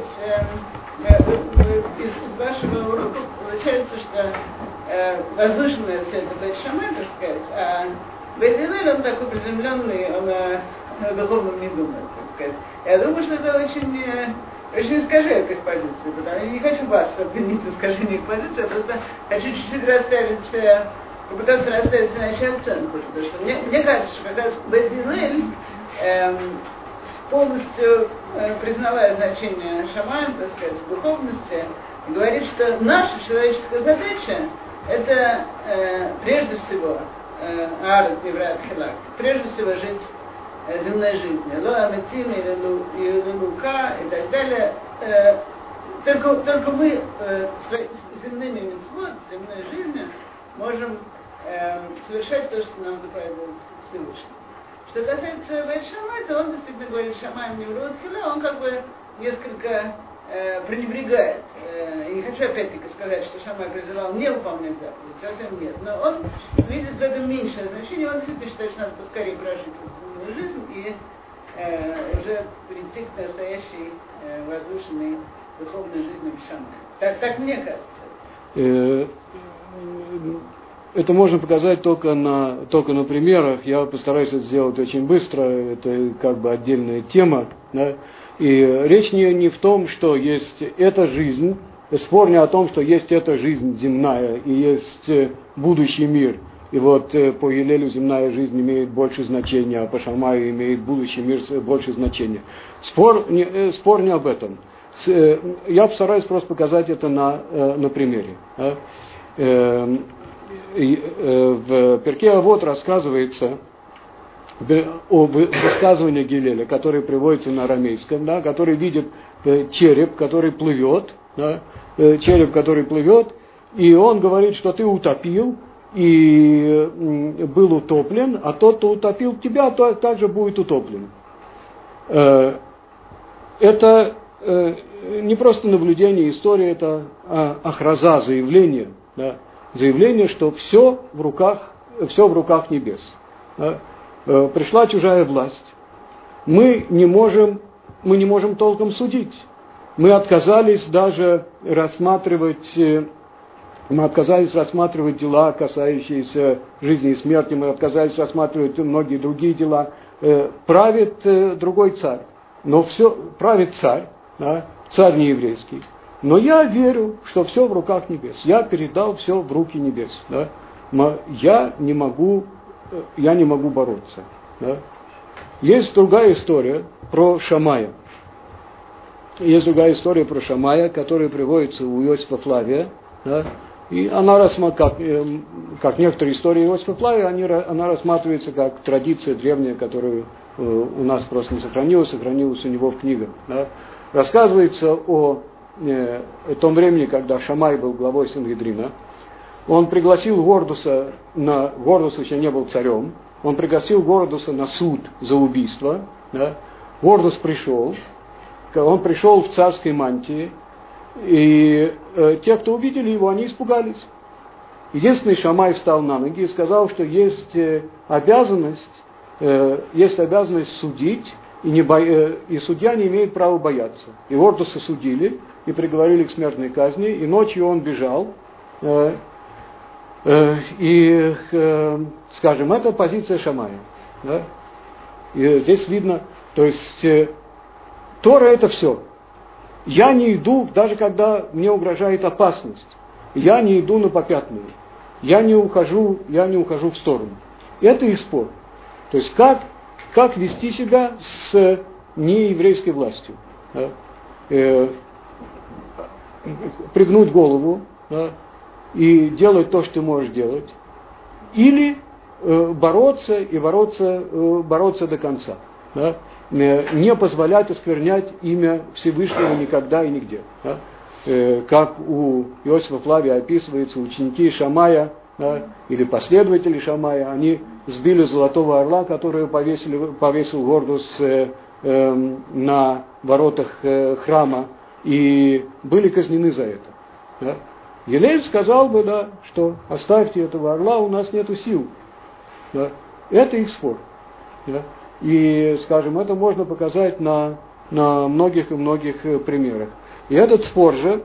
из, из вашего урока, получается, что возвышенное все это Бейт Шамай, так сказать, а Бейт Гилель, он такой приземленный, он о духовном не думает, так сказать. Я думаю, что это очень... очень искажает их позицию, потому я не хочу вас обвинить в искажении их позиции, я просто хочу чуть-чуть расставить, попытаться расставить иначе оценку, потому что мне, мне кажется, что как раз Бейт Гилель, эм, полностью э, признавая значение шамана, так сказать, духовности, говорит, что наша человеческая задача это э, прежде всего Арат Неврат Хилак, прежде всего жить земной жизни, Лоа Метим или Лука и так далее. Э, только, только мы э, с земными мицвот, земной жизнью можем э, совершать то, что нам заповедует Всевышний. Что касается Бейт Шамай, то он действительно говорит Шамай Неврат Хила, он как бы несколько э, пренебрегает. Э, и не хочу опять-таки сказать, что Шамай призывал не выполнять заповедь, совсем нет. Но он видит в этом меньшее значение, он действительно считает, что надо поскорее прожить жизнь и э, уже прийти к настоящей э, возвышенной духовной жизни в Шамае. Так, так мне кажется. Это можно показать только на, только на примерах. Я постараюсь это сделать очень быстро. Это как бы отдельная тема. Да? И речь не, не в том, что есть эта жизнь. Спор не о том, что есть эта жизнь земная и есть будущий мир. И вот э, по Гилелю земная жизнь имеет больше значения, а по Шамаю имеет будущий мир больше значения. Спор не, э, спор не об этом. С, э, я постараюсь просто показать это на, э, на примере. Да? Э, э, в Перке Авот рассказывается о высказывании Гилеля, которое приводится на арамейском, да, который видит э, череп, который плывет, да, э, череп, который плывет, и он говорит, что ты утопил, и был утоплен, а тот, кто утопил тебя, то также будет утоплен. Это не просто наблюдение, история, это ахраза, заявление, да, заявление, что все в руках, все в руках небес. Да. Пришла чужая власть, мы не можем, мы не можем толком судить. Мы отказались даже рассматривать Мы отказались рассматривать дела, касающиеся жизни и смерти, мы отказались рассматривать многие другие дела. Э, правит э, другой царь, но все правит царь, да, царь не еврейский. Но я верю, что все в руках небес. Я передал все в руки небес. Да. Я не могу, я не могу бороться. Да. Есть другая история про Шамая. Есть другая история про Шамая, которая приводится у Иосифа Флавия. Да. И она рассматривается, как, как некоторые истории Иосифа Флавия, они, она рассматривается как традиция древняя, которую у нас просто не сохранилось, сохранилось у него в книгах. Да. Рассказывается о, э, о том времени, когда Шамай был главой Сангедрина. Он пригласил Гордуса, на, Гордус еще не был царем, он пригласил Гордуса на суд за убийство. Да. Гордус пришел, он пришел в царской мантии, и э, те, кто увидели его, они испугались. Единственный, Шамай встал на ноги и сказал, что есть э, обязанность, э, есть обязанность судить, и, не бо... э, и судья не имеет права бояться. И Гордуса судили и приговорили к смертной казни, и ночью он бежал. Э, э, и, э, скажем, это позиция Шамая. Да? И здесь видно, то есть э, Тора это все. Я не иду, даже когда мне угрожает опасность, я не иду на попятную. Я не ухожу, я не ухожу в сторону. Это их спор. То есть как, как вести себя с нееврейской властью. Да? Э, пригнуть голову, да? И делать то, что ты можешь делать. Или э, бороться и бороться, э, бороться до конца. Да? Не позволять осквернять имя Всевышнего никогда и нигде. Да? Э, как у Иосифа Флавия описывается, ученики Шамая, да, или последователи Шамая, они сбили золотого орла, который повесили, повесил Гордус э, э, на воротах э, храма, и были казнены за это. Да? Елель сказал бы, да, что оставьте этого орла, у нас нету сил. Да? Это их спор. Да? И, скажем, это можно показать на, на многих и многих примерах. И этот спор же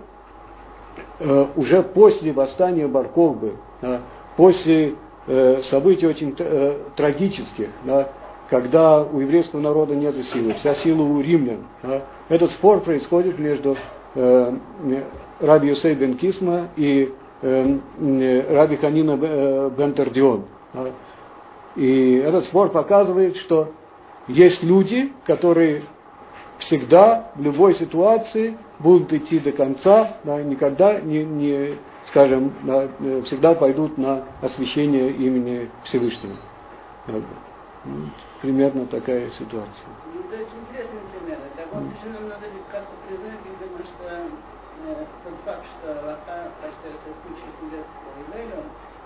э, уже после восстания Бар-Кохбы, да, после э, событий очень э, трагических, да, когда у еврейского народа нет силы, вся сила у римлян, да, этот спор происходит между э, Раби Йосей бен Кисма и э, э, Раби Ханина бен Тардион. Да. И этот спор показывает, что есть люди, которые всегда, в любой ситуации будут идти до конца, да, никогда не, не скажем, да, всегда пойдут на освящение имени Всевышнего. Да. Примерно такая ситуация. Ну, это очень интересный пример. Так вот, еще нам надо как-то признать, видимо, что э, тот факт, что Аллаха почти все случаи идет по Израилю,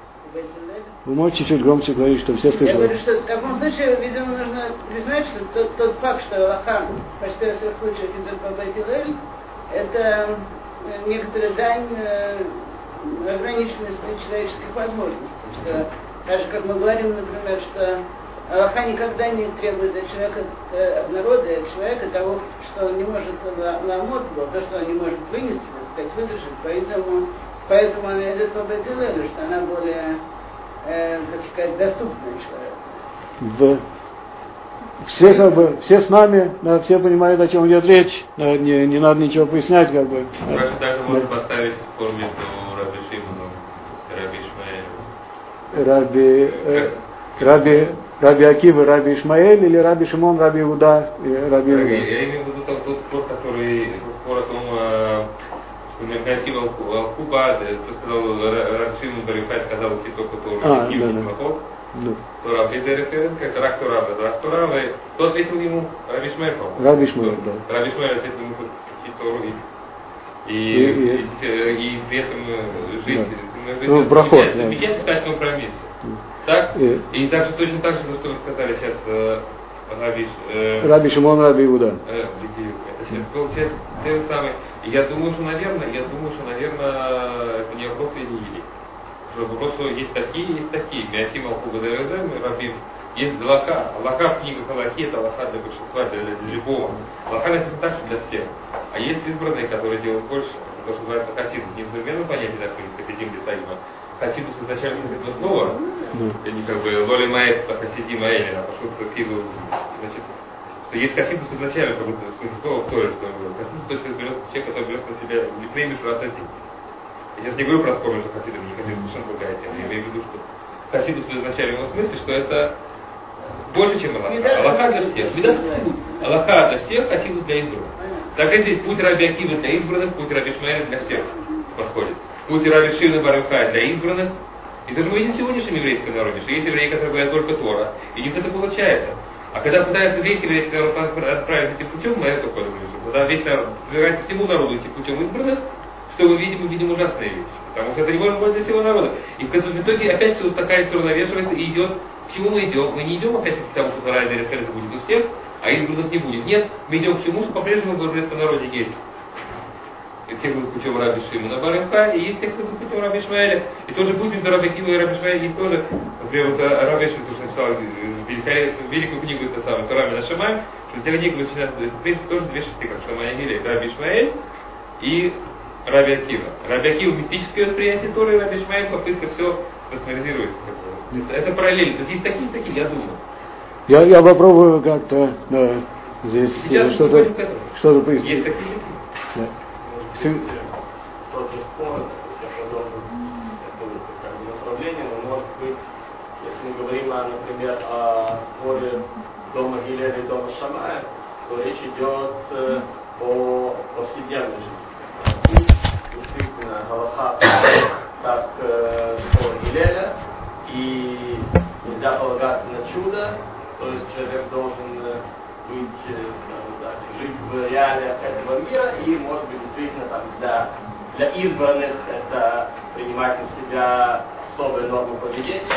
вы можете чуть-чуть громче говорить, чтобы все слышали? Я говорю, что в таком случае, видимо, нужно признать, что тот, тот факт, что Аллаха почти во всех случаях идет по Бейт-Илель, это некоторая дань э, ограниченности человеческих возможностей. Что, даже как мы говорим, например, что Аллаха никогда не требует от человека, от народа, от человека того, что он не может ломать, то, что он не может вынести, так сказать, выдержать. Поэтому Поэтому она идет по Бейт-Илелю, что она более, э, так сказать, доступная человеку. В... Все, как бы, все с нами, да, все понимают, о чем идет речь, да, не, не надо ничего пояснять, как бы. Даже да. Можно поставить спор между Раби Шимоном и Раби Ишмаэлем. Раби, э, Раби, Раби Акива, Раби Ишмаэль или Раби Шимон, Раби Иуда, Раби Иуда. Я имею в виду тот, тот спор, который спор о том, Меркатива Алкуба, ты сказал, Рашимон Барифай сказал, что только Тора, не Махов. Тора Бедереферен, как Рак Тора, Рак Тора, тот ответил ему Раби Ишмаэль. Раби Ишмаэль, да. Раби Ишмаэль ответил ему Тору и и при этом жить. Ну, проход. Замечательно сказать компромисс. Так? И также точно так же, что вы сказали сейчас, Раби, э, Раби Шимон, Раби Иуда. Э, это сейчас получается те самые. И я думаю, что, наверное, я думаю, что, наверное, это не вопрос религии. Что просто есть такие, есть такие. Миатим Алкуба Дерезем, Рабим. Есть Аллаха. Аллаха в книгах Аллахи, это Аллаха для большинства, для, для любого. Аллаха написано так, что для всех. А есть избранные, которые делают больше. То, что называется хасидус. Не современное понятие такое, из хасидим детаима. Хасидус изначально это слово. Mm. Не как бы Лоли Маэт, Хасидим Аэли, а пошел к Хасиду. Значит, что есть хасидус изначально, как будто в смысле слова в Торе, что хасидус, то есть берет человек, который берет на себя лифней мишуратати. Я сейчас не говорю про спор между хасидом и не хасидом, совершенно другая тема. Я имею в виду, что хасидус в изначальном смысле, что это больше, чем Аллаха. Аллаха для всех. Аллаха для всех, хасидус для избранных. Так и здесь путь Раби Акивы для избранных, путь Раби Ишмаэля для всех подходит. Путь Раби Шимона Бар-Йохая для избранных. И даже мы видим в сегодняшнем еврейском народе, что есть евреи, которые говорят только Тора, и у них это получается. А когда пытаются весь еврейский народ отправить этим путем, мы это тоже вижу. Когда весь народ собирается всему народу идти путем избранных, что мы видим, мы видим ужасные вещи. Потому что это не может быть для всего народа. И в конечном итоге опять все вот такая история навешивается и идет. К чему мы идем? Мы не идем опять к тому, что вторая Мерседес будет у всех, а избранных не будет. Нет, мы идем к чему, что по-прежнему божество народе есть. И те будут путем Раби Шимона бар Йохай, и есть те, кто будет путем Раби Ишмаэля. И тоже будет между Раби Акивой и Раби Ишмаэлем есть тоже. Например, вот Раби Шимон написал великую книгу, это самое, Тора Мин ха-Шамаим, что для них начинается, в принципе, тоже две шесты, как Шамай Гилей, Раби Ишмаэль и Раби Акива. Раби Акива мистическое восприятие Торы, и Раби Ишмаэль попытка все рационализировать. Это, это параллель. То есть есть такие такие, я думаю. Я, я попробую как-то да, здесь что-то, что-то пояснить. Есть такие такие. Да. Тот же спор, если продолжим это направление, но может быть, если мы говорим, например, о споре дома Гилеля и дома Шамая, то речь идет э, о повседневной жизни. Действительно, галаха как э, спор Гилеля, и нельзя полагаться на чудо, то есть человек должен быть, так, жить в реалиях этого мира, и, может быть, действительно там, для, для избранных это принимать на себя особые нормы поведения.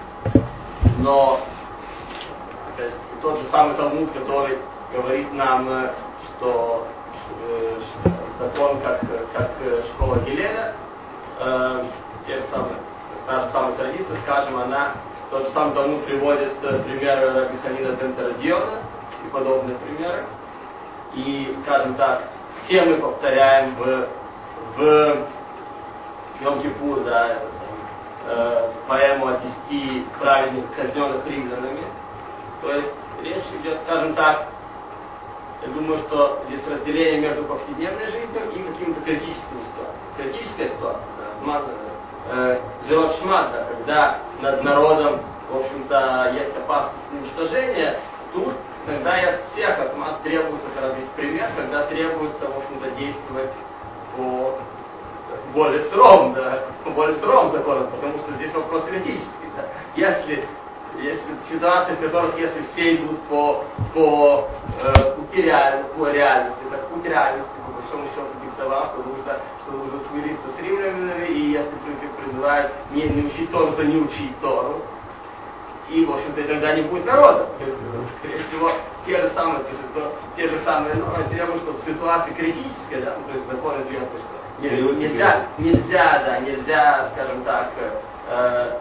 Но есть, тот же самый Талмуд, который говорит нам, что э, закон как, как школа Гилеля, э, те же самые, та же самая традиция, скажем, она, тот же самый Талмуд приводит примеры Раби Ханина бен Терадиона и подобные примеры. И, скажем так, все мы повторяем в, в Йом-Кипур, да, э, поэму о десяти праведных казненных римлянами. То есть речь идет, скажем так, я думаю, что здесь разделение между повседневной жизнью и какими-то критическими ситуациями. Критическая ситуация, да, э, живет шмат, да, когда над народом, в общем-то, есть опасность уничтожения, тут когда и от всех от нас требуется, когда есть пример, когда требуется, в общем-то, действовать по более строгим, да, по более строгим законам, потому что здесь вопрос критический. Да. Если, если ситуации, в которых если все идут по, по э, пути реальности, по реальности, так путь реальности, по большому счету диктовал, потому что, что нужно смириться с римлянами, и если призывают не, не учить Тору, то не учить Тору. И, в общем-то, тогда не будет народа. Скорее всего, те же самые, те же самые нормы требуют, чтобы ситуация критическая, да, то есть закон известный, что нельзя, нельзя, да, нельзя, скажем так, э,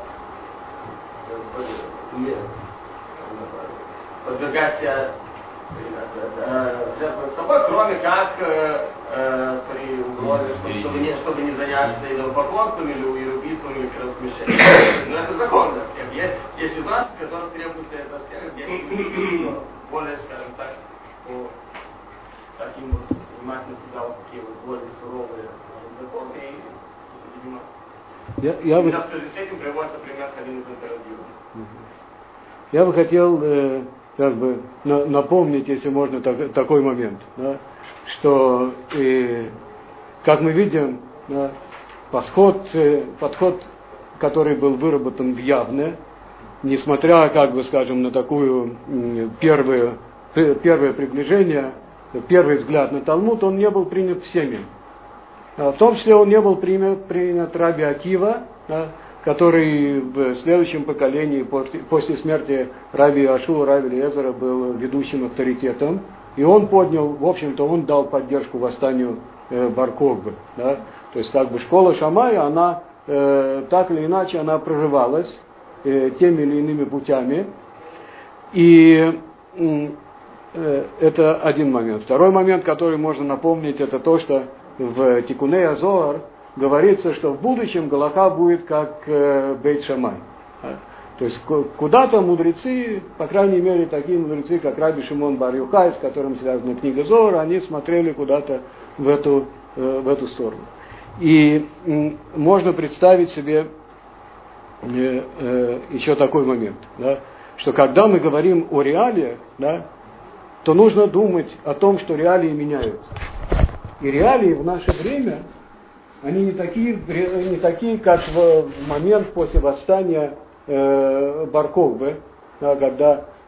э, подвергать себя жертвовать собой, кроме как э, э, при угрозе, чтобы, чтобы, не, чтобы не заняться идолопоклонством или убийством или кровосмешением. Но это закон, да, всех. Есть, есть ситуации, в которых требуется это всех, где более, скажем так, по таким вот внимательно всегда вот такие вот более суровые законы, и, видимо, я, я бы... в связи с этим приводится пример Ханина бен Терадиона. Я бы хотел э, как бы на, напомнить, если можно, так, такой момент, да, что, э, как мы видим, да, подход, э, подход, который был выработан в Явне, несмотря, как бы, скажем, на такую э, первое, первое приближение, первый взгляд на Талмуд, он не был принят всеми. В том числе он не был принят, принят Раби Акива, да, который в следующем поколении, после смерти Раби Ашуа, Раби Элиэзера, был ведущим авторитетом. И он поднял, в общем-то, он дал поддержку восстанию э, Бар-Кохбы. Да? То есть, как бы, школа Шамая, она, э, так или иначе, она прорывалась э, теми или иными путями. И э, это один момент. Второй момент, который можно напомнить, это то, что в Тикуней Азоар говорится, что в будущем галаха будет как э, Бейт Шамай. То есть куда-то мудрецы, по крайней мере такие мудрецы, как Раби Шимон бар Йохай, с которым связана книга Зоар, они смотрели куда-то в эту, э, в эту сторону. И э, можно представить себе э, э, еще такой момент, да, что когда мы говорим о реалиях, да, то нужно думать о том, что реалии меняются. И реалии в наше время, они не такие, не такие как в момент после восстания э, Бар-Кохбы, да, когда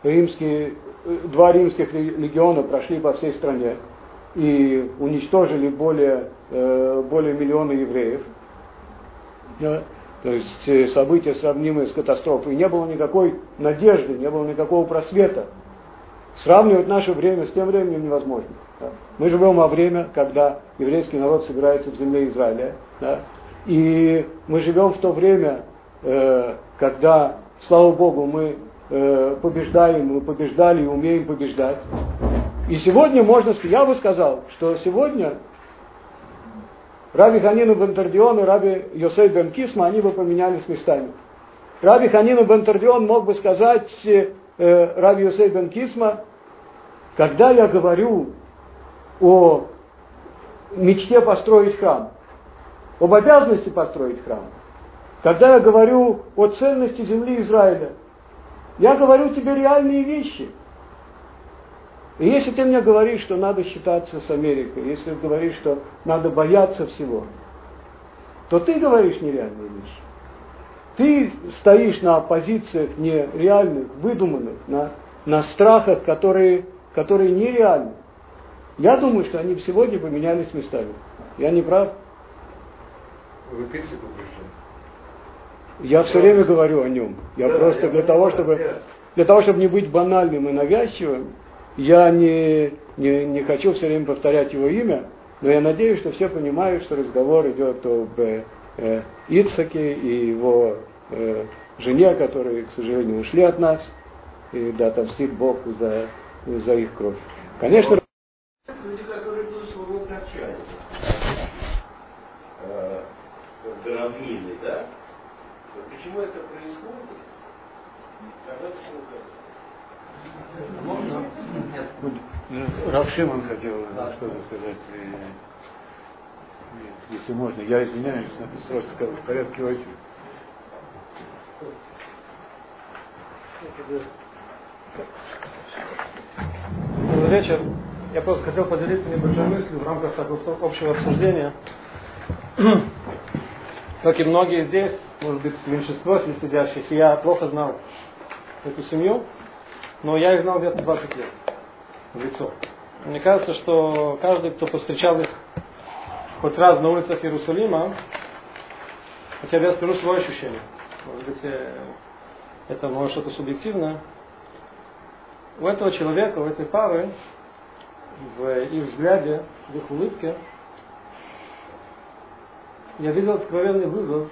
римские, два римских легиона прошли по всей стране и уничтожили более, более миллиона евреев. Да? То есть события, сравнимые с катастрофой. И не было никакой надежды, не было никакого просвета. Сравнивать наше время с тем временем невозможно. Да? Мы живем во время, когда еврейский народ собирается в земле Израиля. Да? И мы живем в то время, э, когда, слава Богу, мы э, побеждаем, мы побеждали и умеем побеждать. И сегодня можно сказать, я бы сказал, что сегодня Раби Ханина бен Тардион и Раби Йосеф бен Кисма, они бы поменялись местами. Раби Ханина бен Тардион мог бы сказать э, Раби Йосеф бен Кисма, когда я говорю о мечте построить храм, об обязанности построить храм, когда я говорю о ценности земли Израиля, я говорю тебе реальные вещи. И если ты мне говоришь, что надо считаться с Америкой, если ты говоришь, что надо бояться всего, то ты говоришь нереальные вещи. Ты стоишь на позициях нереальных, выдуманных, на, на страхах, которые, которые нереальны. Я думаю, что они сегодня поменялись местами. Я не прав? Вы принципы пришли? Я все время говорю о нем. Я да, просто я для, того, чтобы, для того, чтобы не быть банальным и навязчивым, я не, не, не хочу все время повторять его имя, но я надеюсь, что все понимают, что разговор идет об э, э, Ицхаке и его э, жене, которые, к сожалению, ушли от нас, и да, отомстит Бог за, за их кровь. Конечно, люди, которые будут свободно общаться, э, равнины, да? Почему это происходит? Когда почему-то можно? Рав Шимон хотел да. что-то сказать. Если можно, я извиняюсь, просто в порядке очереди. Добрый вечер. Я просто хотел поделиться небольшой мыслью в рамках такого общего обсуждения. Как и многие здесь, может быть, меньшинство здесь сидящих, я плохо знал эту семью, но я их знал где-то двадцать лет в лицо. Мне кажется, что каждый, кто повстречал их хоть раз на улицах Иерусалима, хотя бы я скажу свое ощущение, может быть, это может что-то субъективное, у этого человека, у этой пары, в их взгляде, в их улыбке, я видел откровенный вызов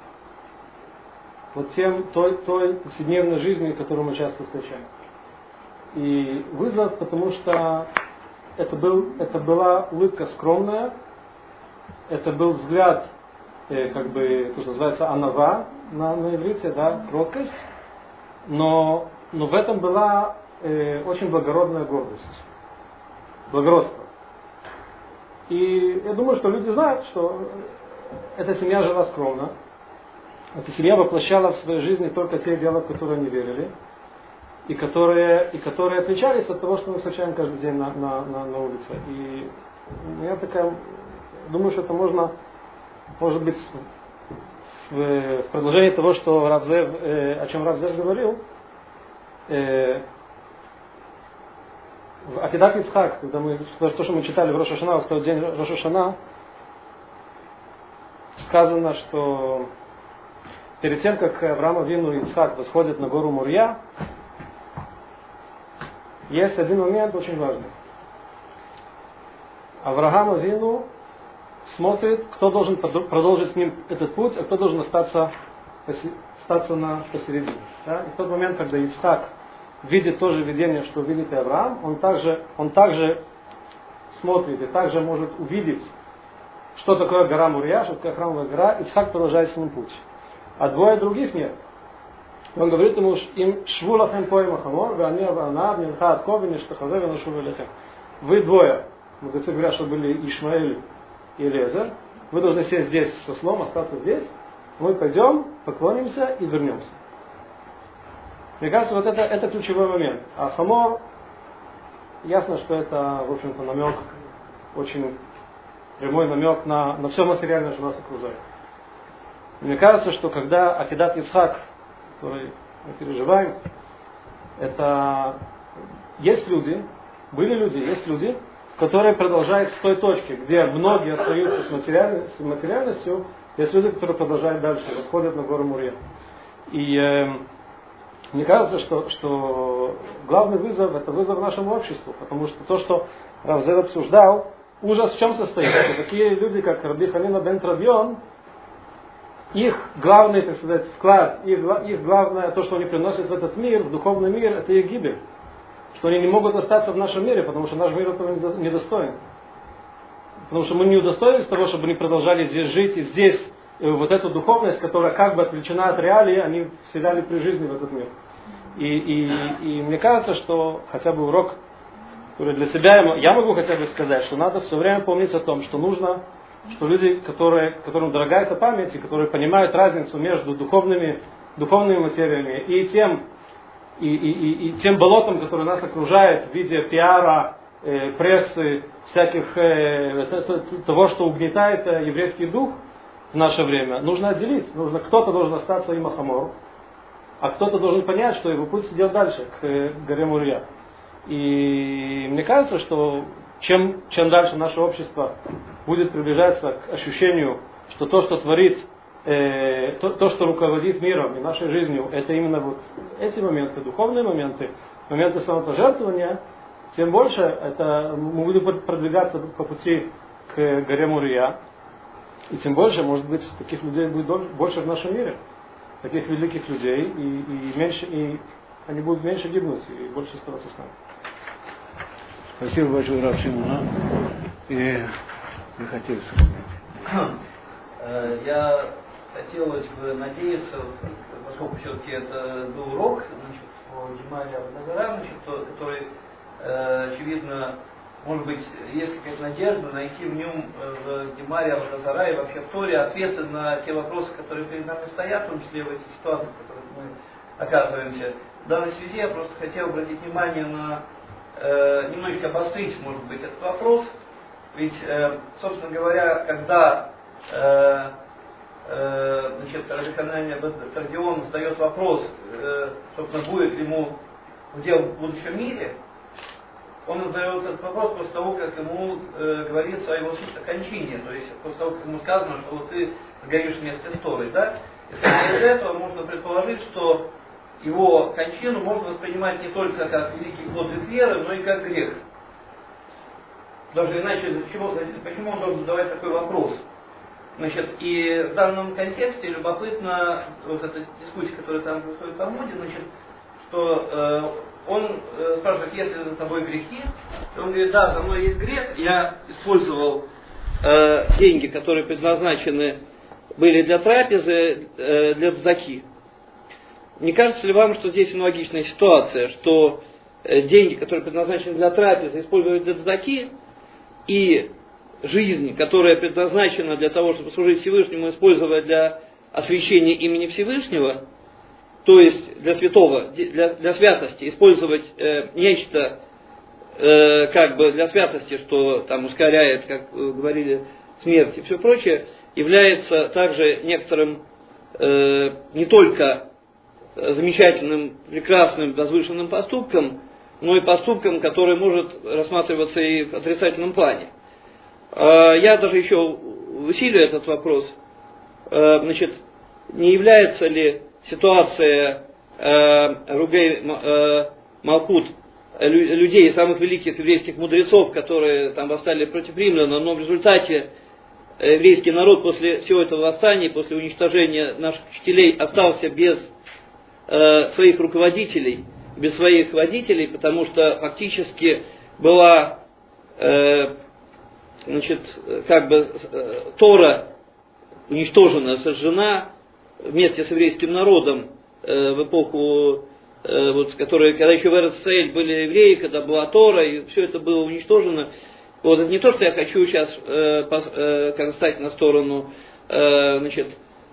вот тем, той, той повседневной жизни, которую мы часто встречаем. И вызов, потому что это, был, это была улыбка скромная, это был взгляд, э, как бы, то, что называется анава на, на иврите, да, кроткость, но, но в этом была э, очень благородная гордость, благородство. И я думаю, что люди знают, что эта семья жила скромно, эта семья воплощала в своей жизни только те дела, в которые они верили, и которые, и которые отличались от того, что мы встречаем каждый день на, на, на, на улице. И я такая, думаю, что это можно, может быть, в, в продолжении того, что Рав Зев, э, о чем Рав Зев говорил, э, в Акидат Ицхак, когда мы, то, что мы читали в Рош ха-Шана, в тот день Рош ха-Шана, сказано, что перед тем, как Авраам Авину и Ицхак восходят на гору Морья, есть один момент очень важный. Авраам Авину смотрит, кто должен продолжить с ним этот путь, а кто должен остаться, остаться на посередине. Да? И в тот момент, когда Ицхак видит то же видение, что видит и Авраам, он также, он также смотрит и также может увидеть, что такое гора Морья, что такое храмовая гора, Ицхак продолжает с ним путь. А двое других нет. Он говорит ему, им швулахем поим ахамор, вани аванав, нирха от кови, ништахаве, ванашу велихем. Вы двое, мудрецы говорят, что были Ишмаэль и Элиэзер, вы должны сесть здесь со слом, остаться здесь, мы пойдем, поклонимся и вернемся. Мне кажется, вот это, это ключевой момент. А хамор, ясно, что это, в общем-то, намек, очень прямой намек на, на все материальное, что нас окружает. Мне кажется, что когда Акидат Ицхак, который мы переживаем, Это есть люди, были люди, есть люди, которые продолжают с той точки, где многие остаются с, материаль... с материальностью, есть люди, которые продолжают дальше, восходят на гору Мурья. И э, мне кажется, что, что главный вызов, это вызов нашему обществу, потому что то, что Рав Зед обсуждал, ужас в чем состоит? Что такие люди, как Раби Ханина бен Традьон, их главный, так сказать, вклад, их, их главное, то, что они приносят в этот мир, в духовный мир, это их гибель. Что они не могут остаться в нашем мире, потому что наш мир этого недостоин. Потому что мы не удостоились того, чтобы они продолжали здесь жить, и здесь вот эту духовность, которая как бы отвлечена от реалии, они вселяли при жизни в этот мир. И, и, и мне кажется, что хотя бы урок, который для себя я могу хотя бы сказать, что надо все время помнить о том, что нужно, что люди, которые, которым дорога эта память, и которые понимают разницу между духовными, духовными материями и тем, и, и, и, и тем болотом, которое нас окружает в виде пиара, э, прессы, всяких э, того, что угнетает э, еврейский дух в наше время, нужно отделить. Нужно, кто-то должен остаться им Ахамор, а кто-то должен понять, что его путь идет дальше, к э, горе Мурья. И мне кажется, что чем, чем дальше наше общество будет приближаться к ощущению, что то, что творит, э, то, то, что руководит миром и нашей жизнью, это именно вот эти моменты, духовные моменты, моменты самопожертвования, тем больше это, мы будем продвигаться по пути к горе Мурья. И тем больше, может быть, таких людей будет больше в нашем мире. Таких великих людей, и, и, меньше, и они будут меньше гибнуть, и больше оставаться с нами. Спасибо большое, Рав Шимон. И я хотел сказать. Я хотелось бы надеяться, поскольку все-таки это был урок, значит, по Гемаре Абнагара, значит, который, очевидно, может быть, есть какая-то надежда найти в нем в Гемаре Абнагара и вообще в Торе ответы на те вопросы, которые перед нами стоят, в том числе в этих ситуациях, в которых мы оказываемся. В данной связи я просто хотел обратить внимание на э, немножечко обострить, может быть, этот вопрос. Ведь, э, собственно говоря, когда э, э, значит, Раби Ханина бен Традьон задает вопрос, э, собственно, будет ли ему удел в будущем мире, он задает этот вопрос после того, как ему э, говорится о его кончине, то есть после того, как ему сказано, что вот ты сгоришь вместе с Торой, да? И из этого можно предположить, что его кончину можно воспринимать не только как великий подвиг веры, но и как грех. Даже иначе, почему, почему он должен задавать такой вопрос? Значит, и в данном контексте любопытно, вот эта дискуссия, которая там происходит в Талмуде, значит, что э, он э, спрашивает, есть ли за тобой грехи? И он говорит, да, за мной есть грех, я использовал э, деньги, которые предназначены были для трапезы, э, для цдаки. Не кажется ли вам, что здесь аналогичная ситуация, что э, деньги, которые предназначены для трапезы, использовать для цдаки, и жизнь, которая предназначена для того, чтобы служить Всевышнему, использовать для освящения имени Всевышнего, то есть для святого, для, для святости, использовать э, нечто э, как бы для святости, что там ускоряет, как э, говорили, смерть и все прочее, является также некоторым э, не только замечательным, прекрасным, возвышенным поступком, но и поступком, который может рассматриваться и в отрицательном плане. Э, я даже еще усилю этот вопрос. Э, значит, не является ли ситуация э, Ругей э, Малхут, э, людей, самых великих еврейских мудрецов, которые там восстали против римлян, но в результате еврейский народ после всего этого восстания, после уничтожения наших учителей, остался без э, своих руководителей, без своих водителей, потому что фактически была э, значит, как бы э, Тора уничтожена, сожжена вместе с еврейским народом э, в эпоху, э, вот, которая, когда еще в Эрец-Исраэль были евреи, когда была Тора, и все это было уничтожено. Вот, это не то, что я хочу сейчас э, пос, э, как стать на сторону э, значит,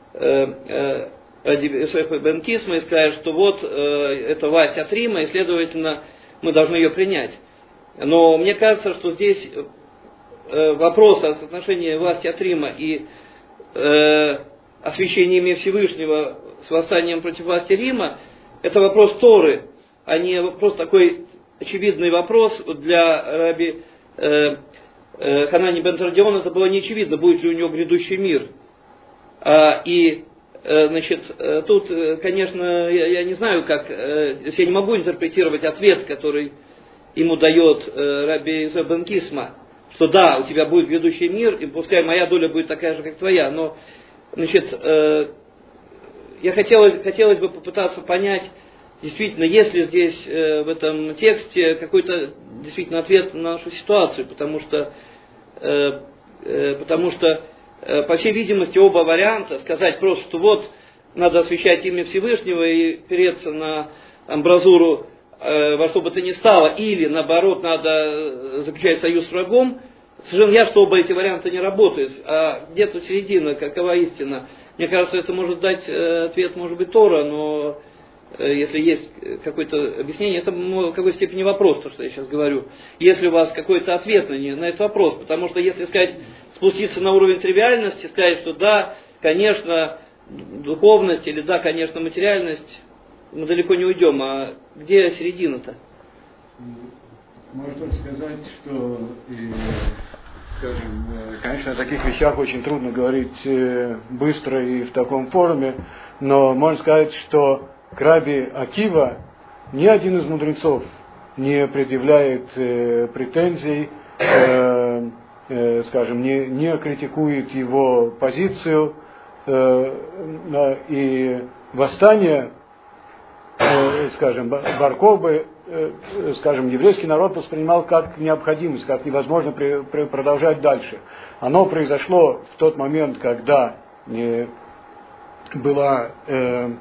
э, э, бен Кисма и сказать, что вот э, это власть от Рима, и, следовательно, мы должны ее принять. Но мне кажется, что здесь э, вопрос о соотношении власти от Рима и э, освящения имени Всевышнего с восстанием против власти Рима, это вопрос Торы. а не просто такой очевидный вопрос для раби э, э, Ханани бен Традиона, это было не очевидно, будет ли у него грядущий мир. А, и, э, значит, э, тут, э, конечно, я, я не знаю, как, э, я не могу интерпретировать ответ, который ему дает э, раби Йосеф бен Кисма, что да, у тебя будет грядущий мир, и пускай моя доля будет такая же, как твоя, но, значит, э, я хотелось, хотелось бы попытаться понять, действительно, есть ли здесь э, в этом тексте какой-то действительно ответ на нашу ситуацию, потому что, э, э, потому что э, по всей видимости, оба варианта, сказать просто, что вот надо освящать имя Всевышнего и переться на амбразуру э, во что бы то ни стало, или наоборот, надо заключать союз с врагом, совершенно ясно, что оба эти варианта не работают, а где-то середина, какова истина. Мне кажется, это может дать э, ответ, может быть, Тора, но э, если есть какое-то объяснение, это в какой степени вопрос, то, что я сейчас говорю. Если у вас какой-то ответ на, не, на этот вопрос, потому что если сказать, спуститься на уровень тривиальности, сказать, что да, конечно, духовность, или да, конечно, материальность, мы далеко не уйдем, а где середина-то? Можно только сказать, что, и, скажем, конечно, о таких вещах очень трудно говорить быстро и в таком форуме, но можно сказать, что к раби Акива ни один из мудрецов не предъявляет э, претензий, э, э, скажем, не, не критикует его позицию, э, и восстание, э, скажем, Бар-Кохбы, скажем, еврейский народ воспринимал как необходимость, как невозможно при, при, продолжать дальше. Оно произошло в тот момент, когда не была, э,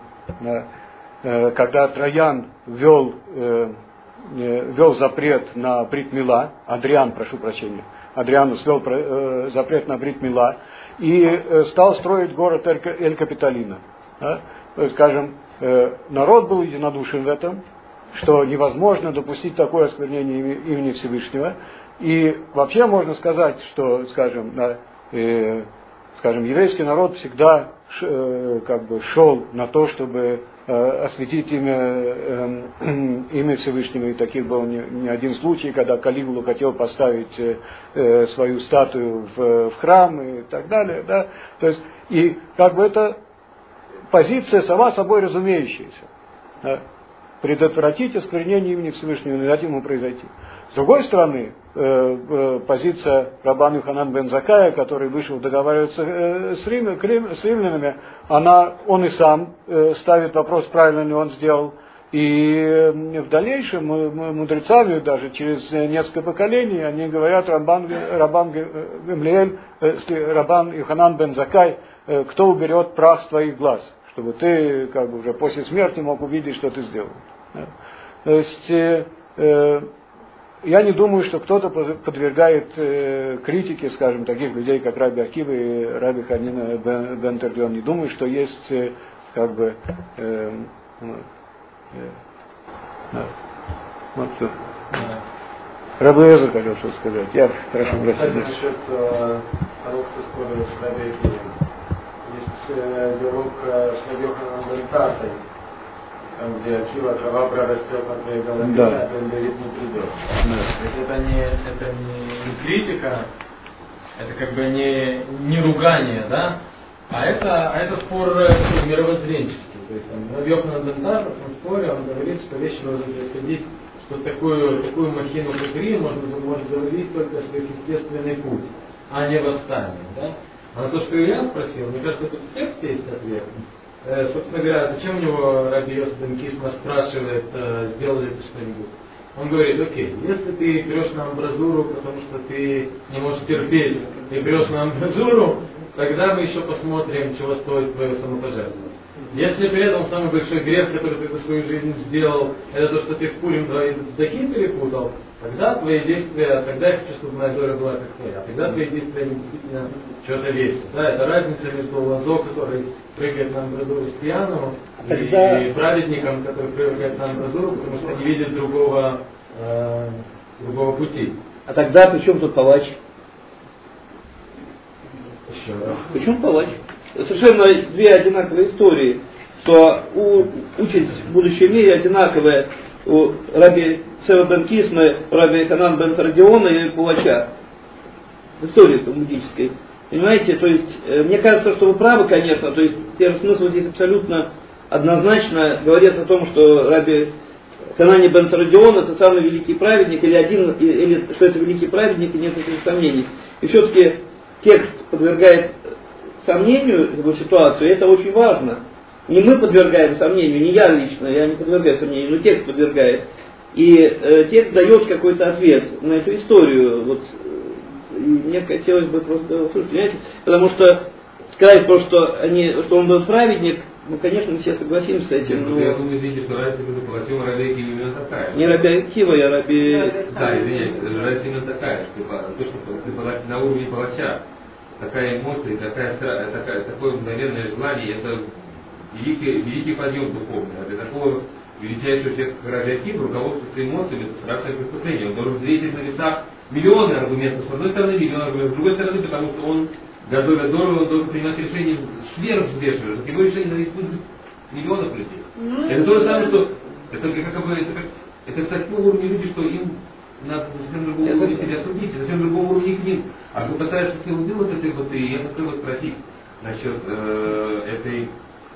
э, когда Троян ввел, э, ввел запрет на брит мила, Адриан, прошу прощения, Адрианус ввел э, запрет на брит мила и э, стал строить город Эль-Капитолино. Да? То есть, скажем, э, народ был единодушен в этом, что невозможно допустить такое осквернение имени Всевышнего. И вообще можно сказать, что, скажем, э, скажем, еврейский народ всегда ш, э, как бы шел на то, чтобы э, осветить имя, э, имя Всевышнего. И таких был не, не один случай, когда Калигула хотел поставить э, свою статую в, в храм и так далее. Да? То есть, и как бы это позиция сама собой разумеющаяся. Да? Предотвратить осквернение имени Всевышнего, не дать ему произойти. С другой стороны, э, э, позиция Рабан Йоханан бен Заккая, который вышел договариваться э, с, рим, с римлянами, она, он и сам э, ставит вопрос, правильно ли он сделал. И э, в дальнейшем мудрецами, даже через несколько поколений, они говорят, Рабан, Рабан Гамлиэль, э, Рабан Йоханан бен Заккай, э, кто уберет прах с твоих глаз, чтобы ты как бы уже после смерти мог увидеть, что ты сделал. Да. То есть э, э, я не думаю, что кто-то подвергает э, критике, скажем, таких людей, как раби Акива и раби Ханина бен, бен Традион. Не думаю, что есть э, как бы э, э, э, вот что. Раби Эзер хотел что сказать. Я прошу прощения. Насчет короткого спора с раби Акивом. Есть диалог с раби Йохананом бен Тартой, там, где Акива, трава прорастет на твоей голове, да. А Бен Давид не придет. Да. Это, не, это не критика, это как бы не, не ругание, да? А это, а это спор мировоззренческий. То есть раби Йоханан бен Тарта в споре он говорит, что вещи должны происходить, что такую, такую махину внутри можно может заводить только сверхъестественный путь, а не восстание. Да? А на то, что Илья спросил, мне кажется, тут в тексте есть ответ. Э, собственно говоря, зачем у него раби Йосеф бен Кисма спрашивает, э, сделал ли ты что-нибудь? Он говорит, окей, если ты берешь на амбразуру, потому что ты не можешь терпеть, и берешь на амбразуру, тогда мы еще посмотрим, чего стоит твое самопожертвование. Если при этом самый большой грех, который ты за свою жизнь сделал, это то, что ты в Пурим твои дахи перепутал, тогда твои действия, тогда я хочу, чтобы моя доля была как твоя, тогда твои действия действительно что-то весят. Да, это разница между лазо, который прыгает на амбразуру с пьяного, и, тогда... и праведником, который прыгает на амбразуру, потому что не видит другого, э, другого пути. А тогда при чем тут палач? Еще раз. Почему палач? Совершенно две одинаковые истории, что у, участь в будущем мире одинаковая у раби Цева бен Кисмы, раби Ханан бен Тардиона и Пулача. В истории талмудической. Понимаете, то есть, э, мне кажется, что вы правы, конечно, то есть, первый смысл здесь абсолютно однозначно говорит о том, что раби Ханани бен Тардион это самый великий праведник, или один, или что это великий праведник, и нет никаких сомнений. И все-таки текст подвергает сомнению его ситуацию, и это очень важно. Не мы подвергаем сомнению, не я лично, я не подвергаю сомнению, но текст подвергает. И э, текст дает какой-то ответ на эту историю. Вот, и мне хотелось бы просто услышать, понимаете, потому что сказать просто, что, они, что он был праведник, ну, конечно, мы все согласимся с этим. Но... Я думаю, извините, что разница между Палачом и Раби Акива именно такая. Не Раби Акива, я Раби... Да, извиняюсь, разница именно такая, что то, что ты палач, на уровне Палача, такая эмоция, такая, такая, такое мгновенное желание, это великий, великий подъем духовный. А для такого величайшего человека, как Раби Акива, руководствуется эмоциями, это страшное преступление. Он должен взвесить на весах миллионы аргументов, с одной стороны, миллионы аргументов, с другой стороны, потому что он готовя здорово, он должен принимать решения сверхвзвешивая. Его решение зависит от миллионов людей. Mm-hmm. Это то же самое, что это как бы это, как, это кстати, по уровню люди, что им надо совсем другому уровне себя судить, совсем другому уровне к ним. А кто пытается все делать этой вот, и я хотел вот спросить насчет э, этой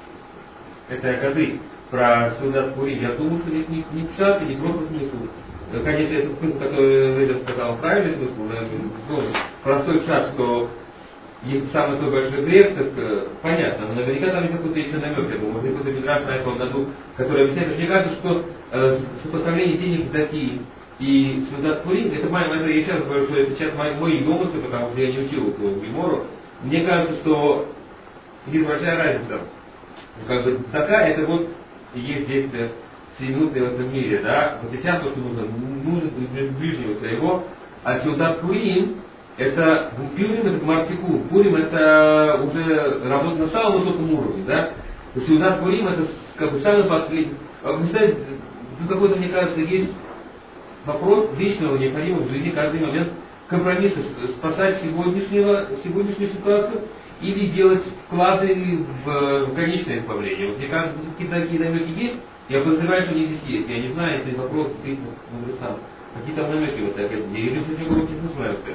этой агады про солдат Пурим. Я думаю, что здесь не, не пшат и не просто смысл. Конечно, этот смысл, который Лейдер сказал, правильный смысл, ну, простой пшат, что если самый такой большой грех, так э, понятно, но наверняка там есть какой-то еще намек, я думаю, может быть, какой-то мидраш на этом году, который объясняет, мне кажется, что э, сопоставление денег Заки и солдат Пурим, это моя, это, я сейчас говорю, что это сейчас мои, мои домыслы, потому что я не учил эту Гемору, мне кажется, что есть большая разница. Как бы такая, это вот есть действие сиюминутное в этом мире, да, вот сейчас то, что нужно, нужно ближнего своего, а солдат Пурим, это Пурим, это Мартику, Пурим это уже работа на самом высоком уровне, да. То есть у нас Пурим это как бы самый последний. Представьте, тут какой-то, мне кажется, есть вопрос вечного необходимого в жизни каждый момент компромисса, спасать сегодняшнего, сегодняшнюю ситуацию или делать вклады в, в конечное избавление. Вот мне кажется, какие-то такие намеки есть, я подозреваю, что они здесь есть. Я не знаю, если вопрос действительно мудрецам. Какие-то намеки в этой академии. Или совсем глубокий смысл в этом.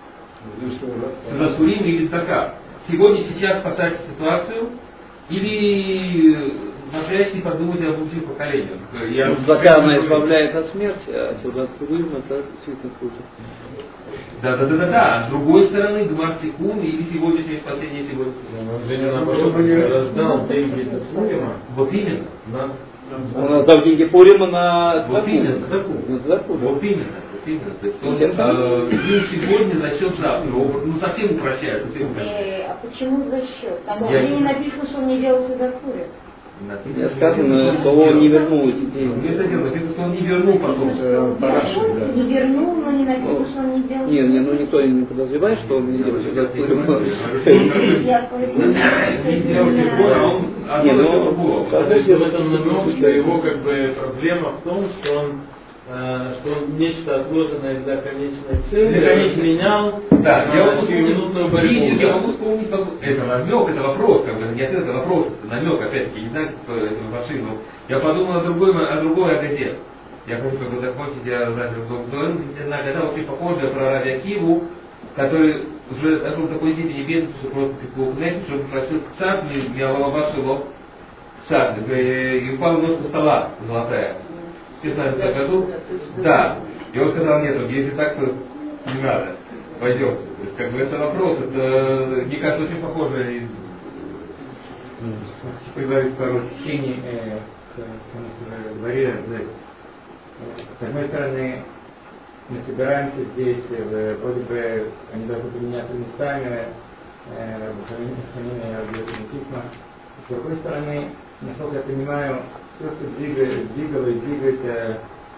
Судасурим или Зака. Сегодня, сейчас спасать ситуацию или настоящий подумать о будущих поколениях. Ну, Зака она избавляет от смерти, а Судасурим это действительно круто. Да, да, да, да, да. А с другой стороны, Гмартикун или сегодняшнее спасение сегодня. Он же не наоборот раздал деньги на Пурима. Вот именно. Он раздал деньги Пурима на вот именно. Вот именно. Именно. То есть он э, сегодня за счет завтра. Ну совсем упрощает. Э, а почему за счет? Там я... не написано, что он не делал Судасурим. Я сказано, что он не вернул эти деньги. Вместо этого написано, что он не вернул потом. Не вернул, но не написано, что он не делал. Нет, не, ну никто не подозревает, что он не делал Судасурим. Не, ну, в этом намек, что его как бы проблема в том, что он что он нечто отложенное для конечной цели, для конечной менял да, на я могу сиюминутную борьбу. Видите, да. Я могу вспомнить, это намек, это вопрос, как бы, не ответ, это вопрос, это намек, опять-таки, не знаю, кто это машина, но я подумал о другой, о другой Агаде. Я хочу как бы закончить, я говорю, одна Агада очень похожая про Раби Акиву, который уже дошел до такой степени бедности, что просто как знаете, что он попросил царь, не Аллах его царь, и упала ножка стола золотая. Все знают в году? Да. И он сказал, нет, если так, то не надо. Пойдем. То есть, как бы это вопрос, это, мне кажется, очень похоже. Прибавить пару течений к тому, что вы говорили. С одной стороны, мы собираемся здесь, вроде бы они должны поменяться местами, выполнение объявленного письма. С другой стороны, насколько я понимаю, все, что двигает, двигало и двигает э,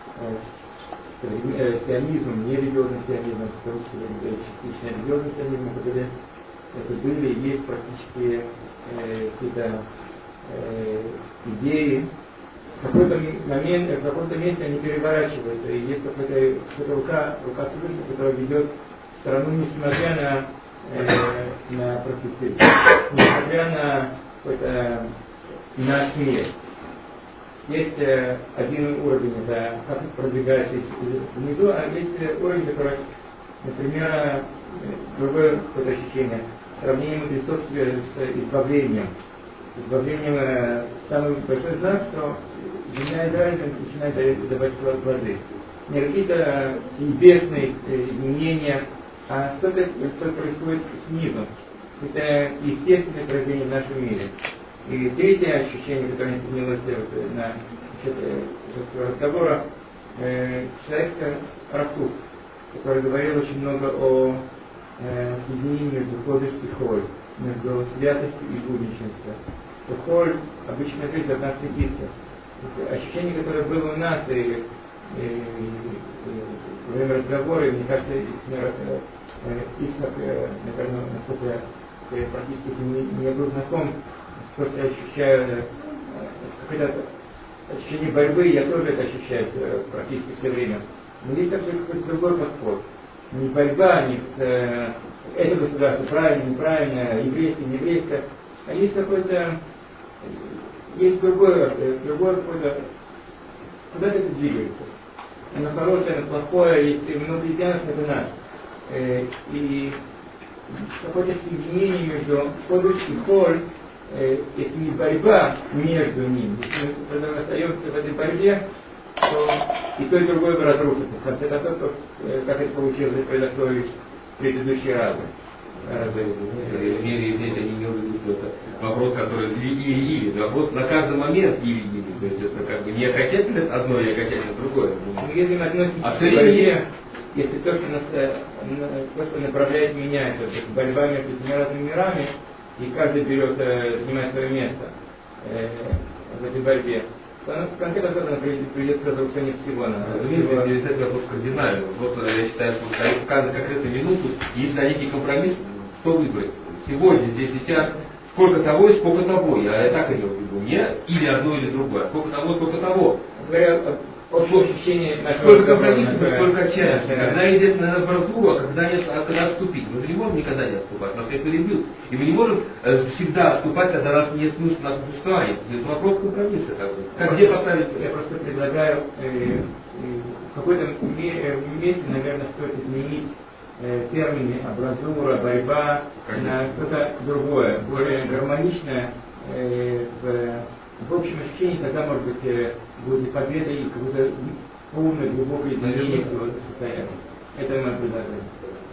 э, сионизмом, не религиозным сионизмом, потому что частично религиозным сионизмом, которые это были и есть практически э, какие-то э, идеи. В какой-то момент, в каком-то месте они переворачиваются, и есть какая-то, какая-то рука, рука Всевышнего, которая ведет страну, несмотря на, э, на просветление, несмотря на какой-то наш мир. есть э, один уровень, это как продвигается внизу, а есть уровень, который, например, э, другое какое-то ощущение, сравнение мудрецов с избавлением. Избавлением э, самый большой знак, что земля Израиля начинает давать плоды. Не какие-то небесные э, изменения, а что-то, что происходит снизу. Это естественное проявление в нашем мире. И третье ощущение, которое изменилось вот, на счет этого разговора, э, человек Рафук, который говорил очень много о э, соединении между ходыш и холь, между святостью и будничностью. Что холь, обычная жизнь от нас стыдится. Ощущение, которое было у нас, и, и, и, во время разговора, и мне кажется, их, как, наверное, насколько я практически не, не был знаком, просто я ощущаю какое-то ощущение борьбы, я тоже это ощущаю практически все время. Но есть такой какой-то другой подход. Не борьба, не э, это государство правильно, неправильно, еврейское, не еврейское, а есть какой-то, есть другое, другое какое-то, куда это двигается. Оно хорошее, оно плохое, есть много христианства, это наш. Э, и какое-то соединение между ходыш и холь, э, это не борьба между ними. Если мы, когда мы остаемся в этой борьбе, то и то, и другое разрушится. В конце концов, э, как это получилось, произошло и предыдущие разы. В мире евреи они не увидят, это вопрос, который или-или, вопрос на каждый момент или-или. То есть это как бы не окончательно одно или окончательно другое. Если мы относимся к борьбе, если то, что, нас, то, что направляет меня, это борьба между этими разными мирами, и каждый берет, занимает свое место э, в этой борьбе, то она, в конце концов она придет к разрушению всего. Разумеется, здесь это вопрос кардинальный. Вот я считаю, что в каждую конкретную минуту есть некий компромисс, что выбрать. Сегодня, здесь, сейчас, сколько того и сколько того. Я так имел в виду. Не или одно, или другое. Сколько того, сколько того. Говоря общее ощущение нашего... Сколько компромиссов, сколько отчаяния. Когда есть на братву, а когда нет, а когда отступить. Мы же не можем никогда не отступать. Нас всех перебьют. И мы не можем э, всегда отступать, когда у нас нет смысла нас существования. Это вопрос компромисса. Как, бы. Как где поставить? Я просто предлагаю э, э, в какой-то месте, наверное, стоит изменить э, термины абразура, борьба на что-то другое, более гармоничное э, в, в общем ощущении, тогда, может быть, э, будет победа и какое-то полное, глубокое изменение всего состояния. Это мое предложение.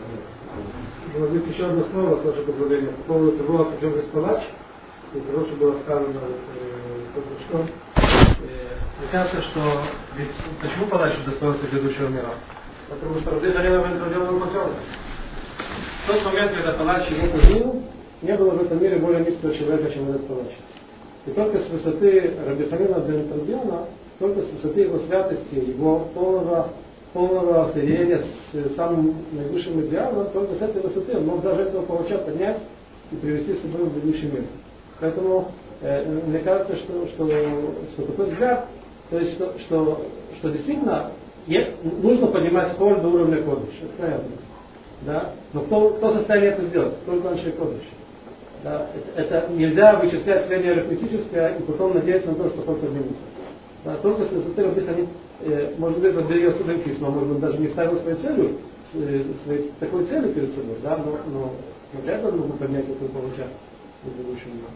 Может быть, еще одно слово, тоже поговорим по поводу того, о чем Палач, и того, что было сказано только что. Мне кажется, что ведь почему Палач достоинство грядущего мира? Потому что Рабби Харина бен Традион был потерян. В тот момент, когда Палач его побил, не было в этом мире более низкого человека, чем этот Палач. И только с высоты Рабби Харина бен Традиона, только с высоты его святости, его полного полного соединения с самым наивысшим идеалом, только с этой высоты он мог даже этого палача поднять и привести с собой в будущий мир. Поэтому э, мне кажется, что, что, что такой взгляд, то есть что, что, что действительно есть, нужно поднимать холь до уровня кодыш. Это понятно. Да? Но кто, кто в состоянии это сделать? Только аншей кодыш. Да? Это, это нельзя вычислять среднеарифметическое и потом надеяться на то, что холь поднимется. Да? Только с высоты Рабби Харина, может быть, Рабби Йосеф Кисма, может быть, даже не ставил своей целью, своей, такой целью перед собой, да? но, но, но для этого нужно поднять этого палача в будущем мире.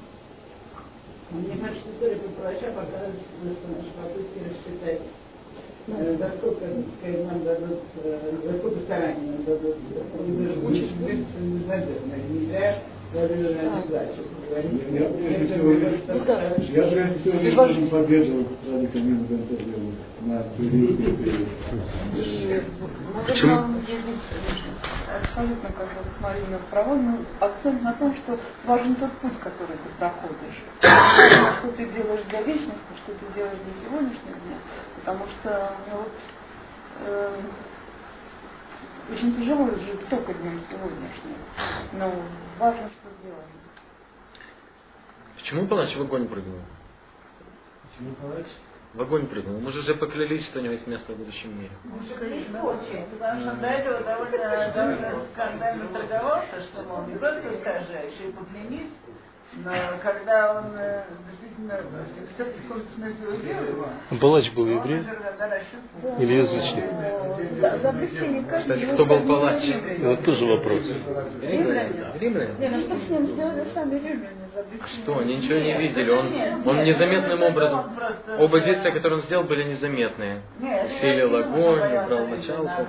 Мне кажется, история про палача показывает, что наши попытки рассчитать, э, за сколько сказать, нам дадут, э, за сколько стараний нам дадут, участь будет безнадежной. Нельзя даже обязательно говорить. Я прежде всего не должен поддерживать Рабби Харина бен Традиона на период. Почему? Абсолютно, как вот Марина права, но акцент на том, что важен тот путь, который ты проходишь. Важно, что ты делаешь для вечности, что ты делаешь для сегодняшнего дня. Потому что ну, вот, э, очень тяжело жить только днем сегодняшним. Но важно, что делаем. Почему Палач в огонь прыгнул? Почему Палач? В огонь прыгнул. Мы же уже поклялись, что у него есть место в будущем мире. Потому что до этого довольно, довольно скандально торговался, что, мол, не просто скажи, а еще и поклянись. Но когда он э, действительно все-таки в каком-то смысле убил его, Палач был еврей или язычник? Кстати, кто был палач? Вот тоже вопрос. Римляне. Римляне? Не, ну что с ним сделали сами римляне? А что, они ничего не видели. Он, он незаметным образом. Оба действия, которые он сделал, были незаметные. Усилил огонь, убрал мочалку.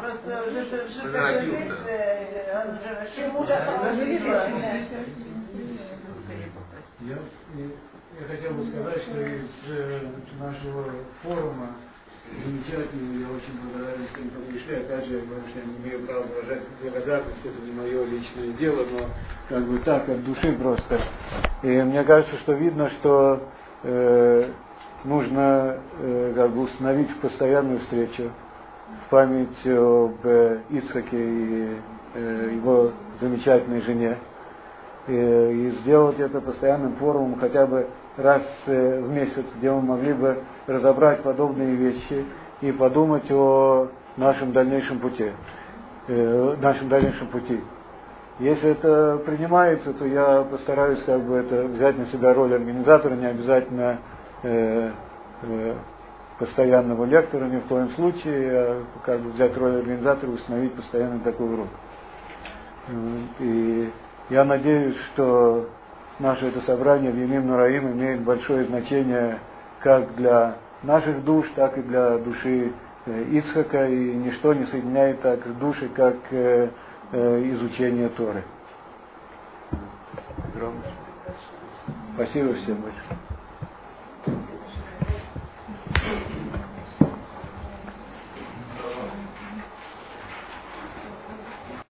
Я, я хотел бы сказать, что из э, нашего форума замечательного, я очень благодарен всем, кто пришли. Опять же, я говорю, что я не имею права выражать благодарность, это не мое личное дело, но как бы так, от души просто. И мне кажется, что видно, что э, нужно э, как бы установить постоянную встречу в память об э, Ицхаке и э, его замечательной жене. И, и сделать это постоянным форумом хотя бы раз э, в месяц, где мы могли бы разобрать подобные вещи и подумать о нашем дальнейшем пути, э, нашем дальнейшем пути. Если это принимается, то я постараюсь как бы это взять на себя роль организатора, не обязательно э, э, постоянного лектора ни в коем случае, а как бы взять роль организатора и установить постоянно такой урок. И я надеюсь, что наше это собрание в Ямим Нураим имеет большое значение как для наших душ, так и для души Ицхака, и ничто не соединяет так души, как изучение Торы. Спасибо всем большое.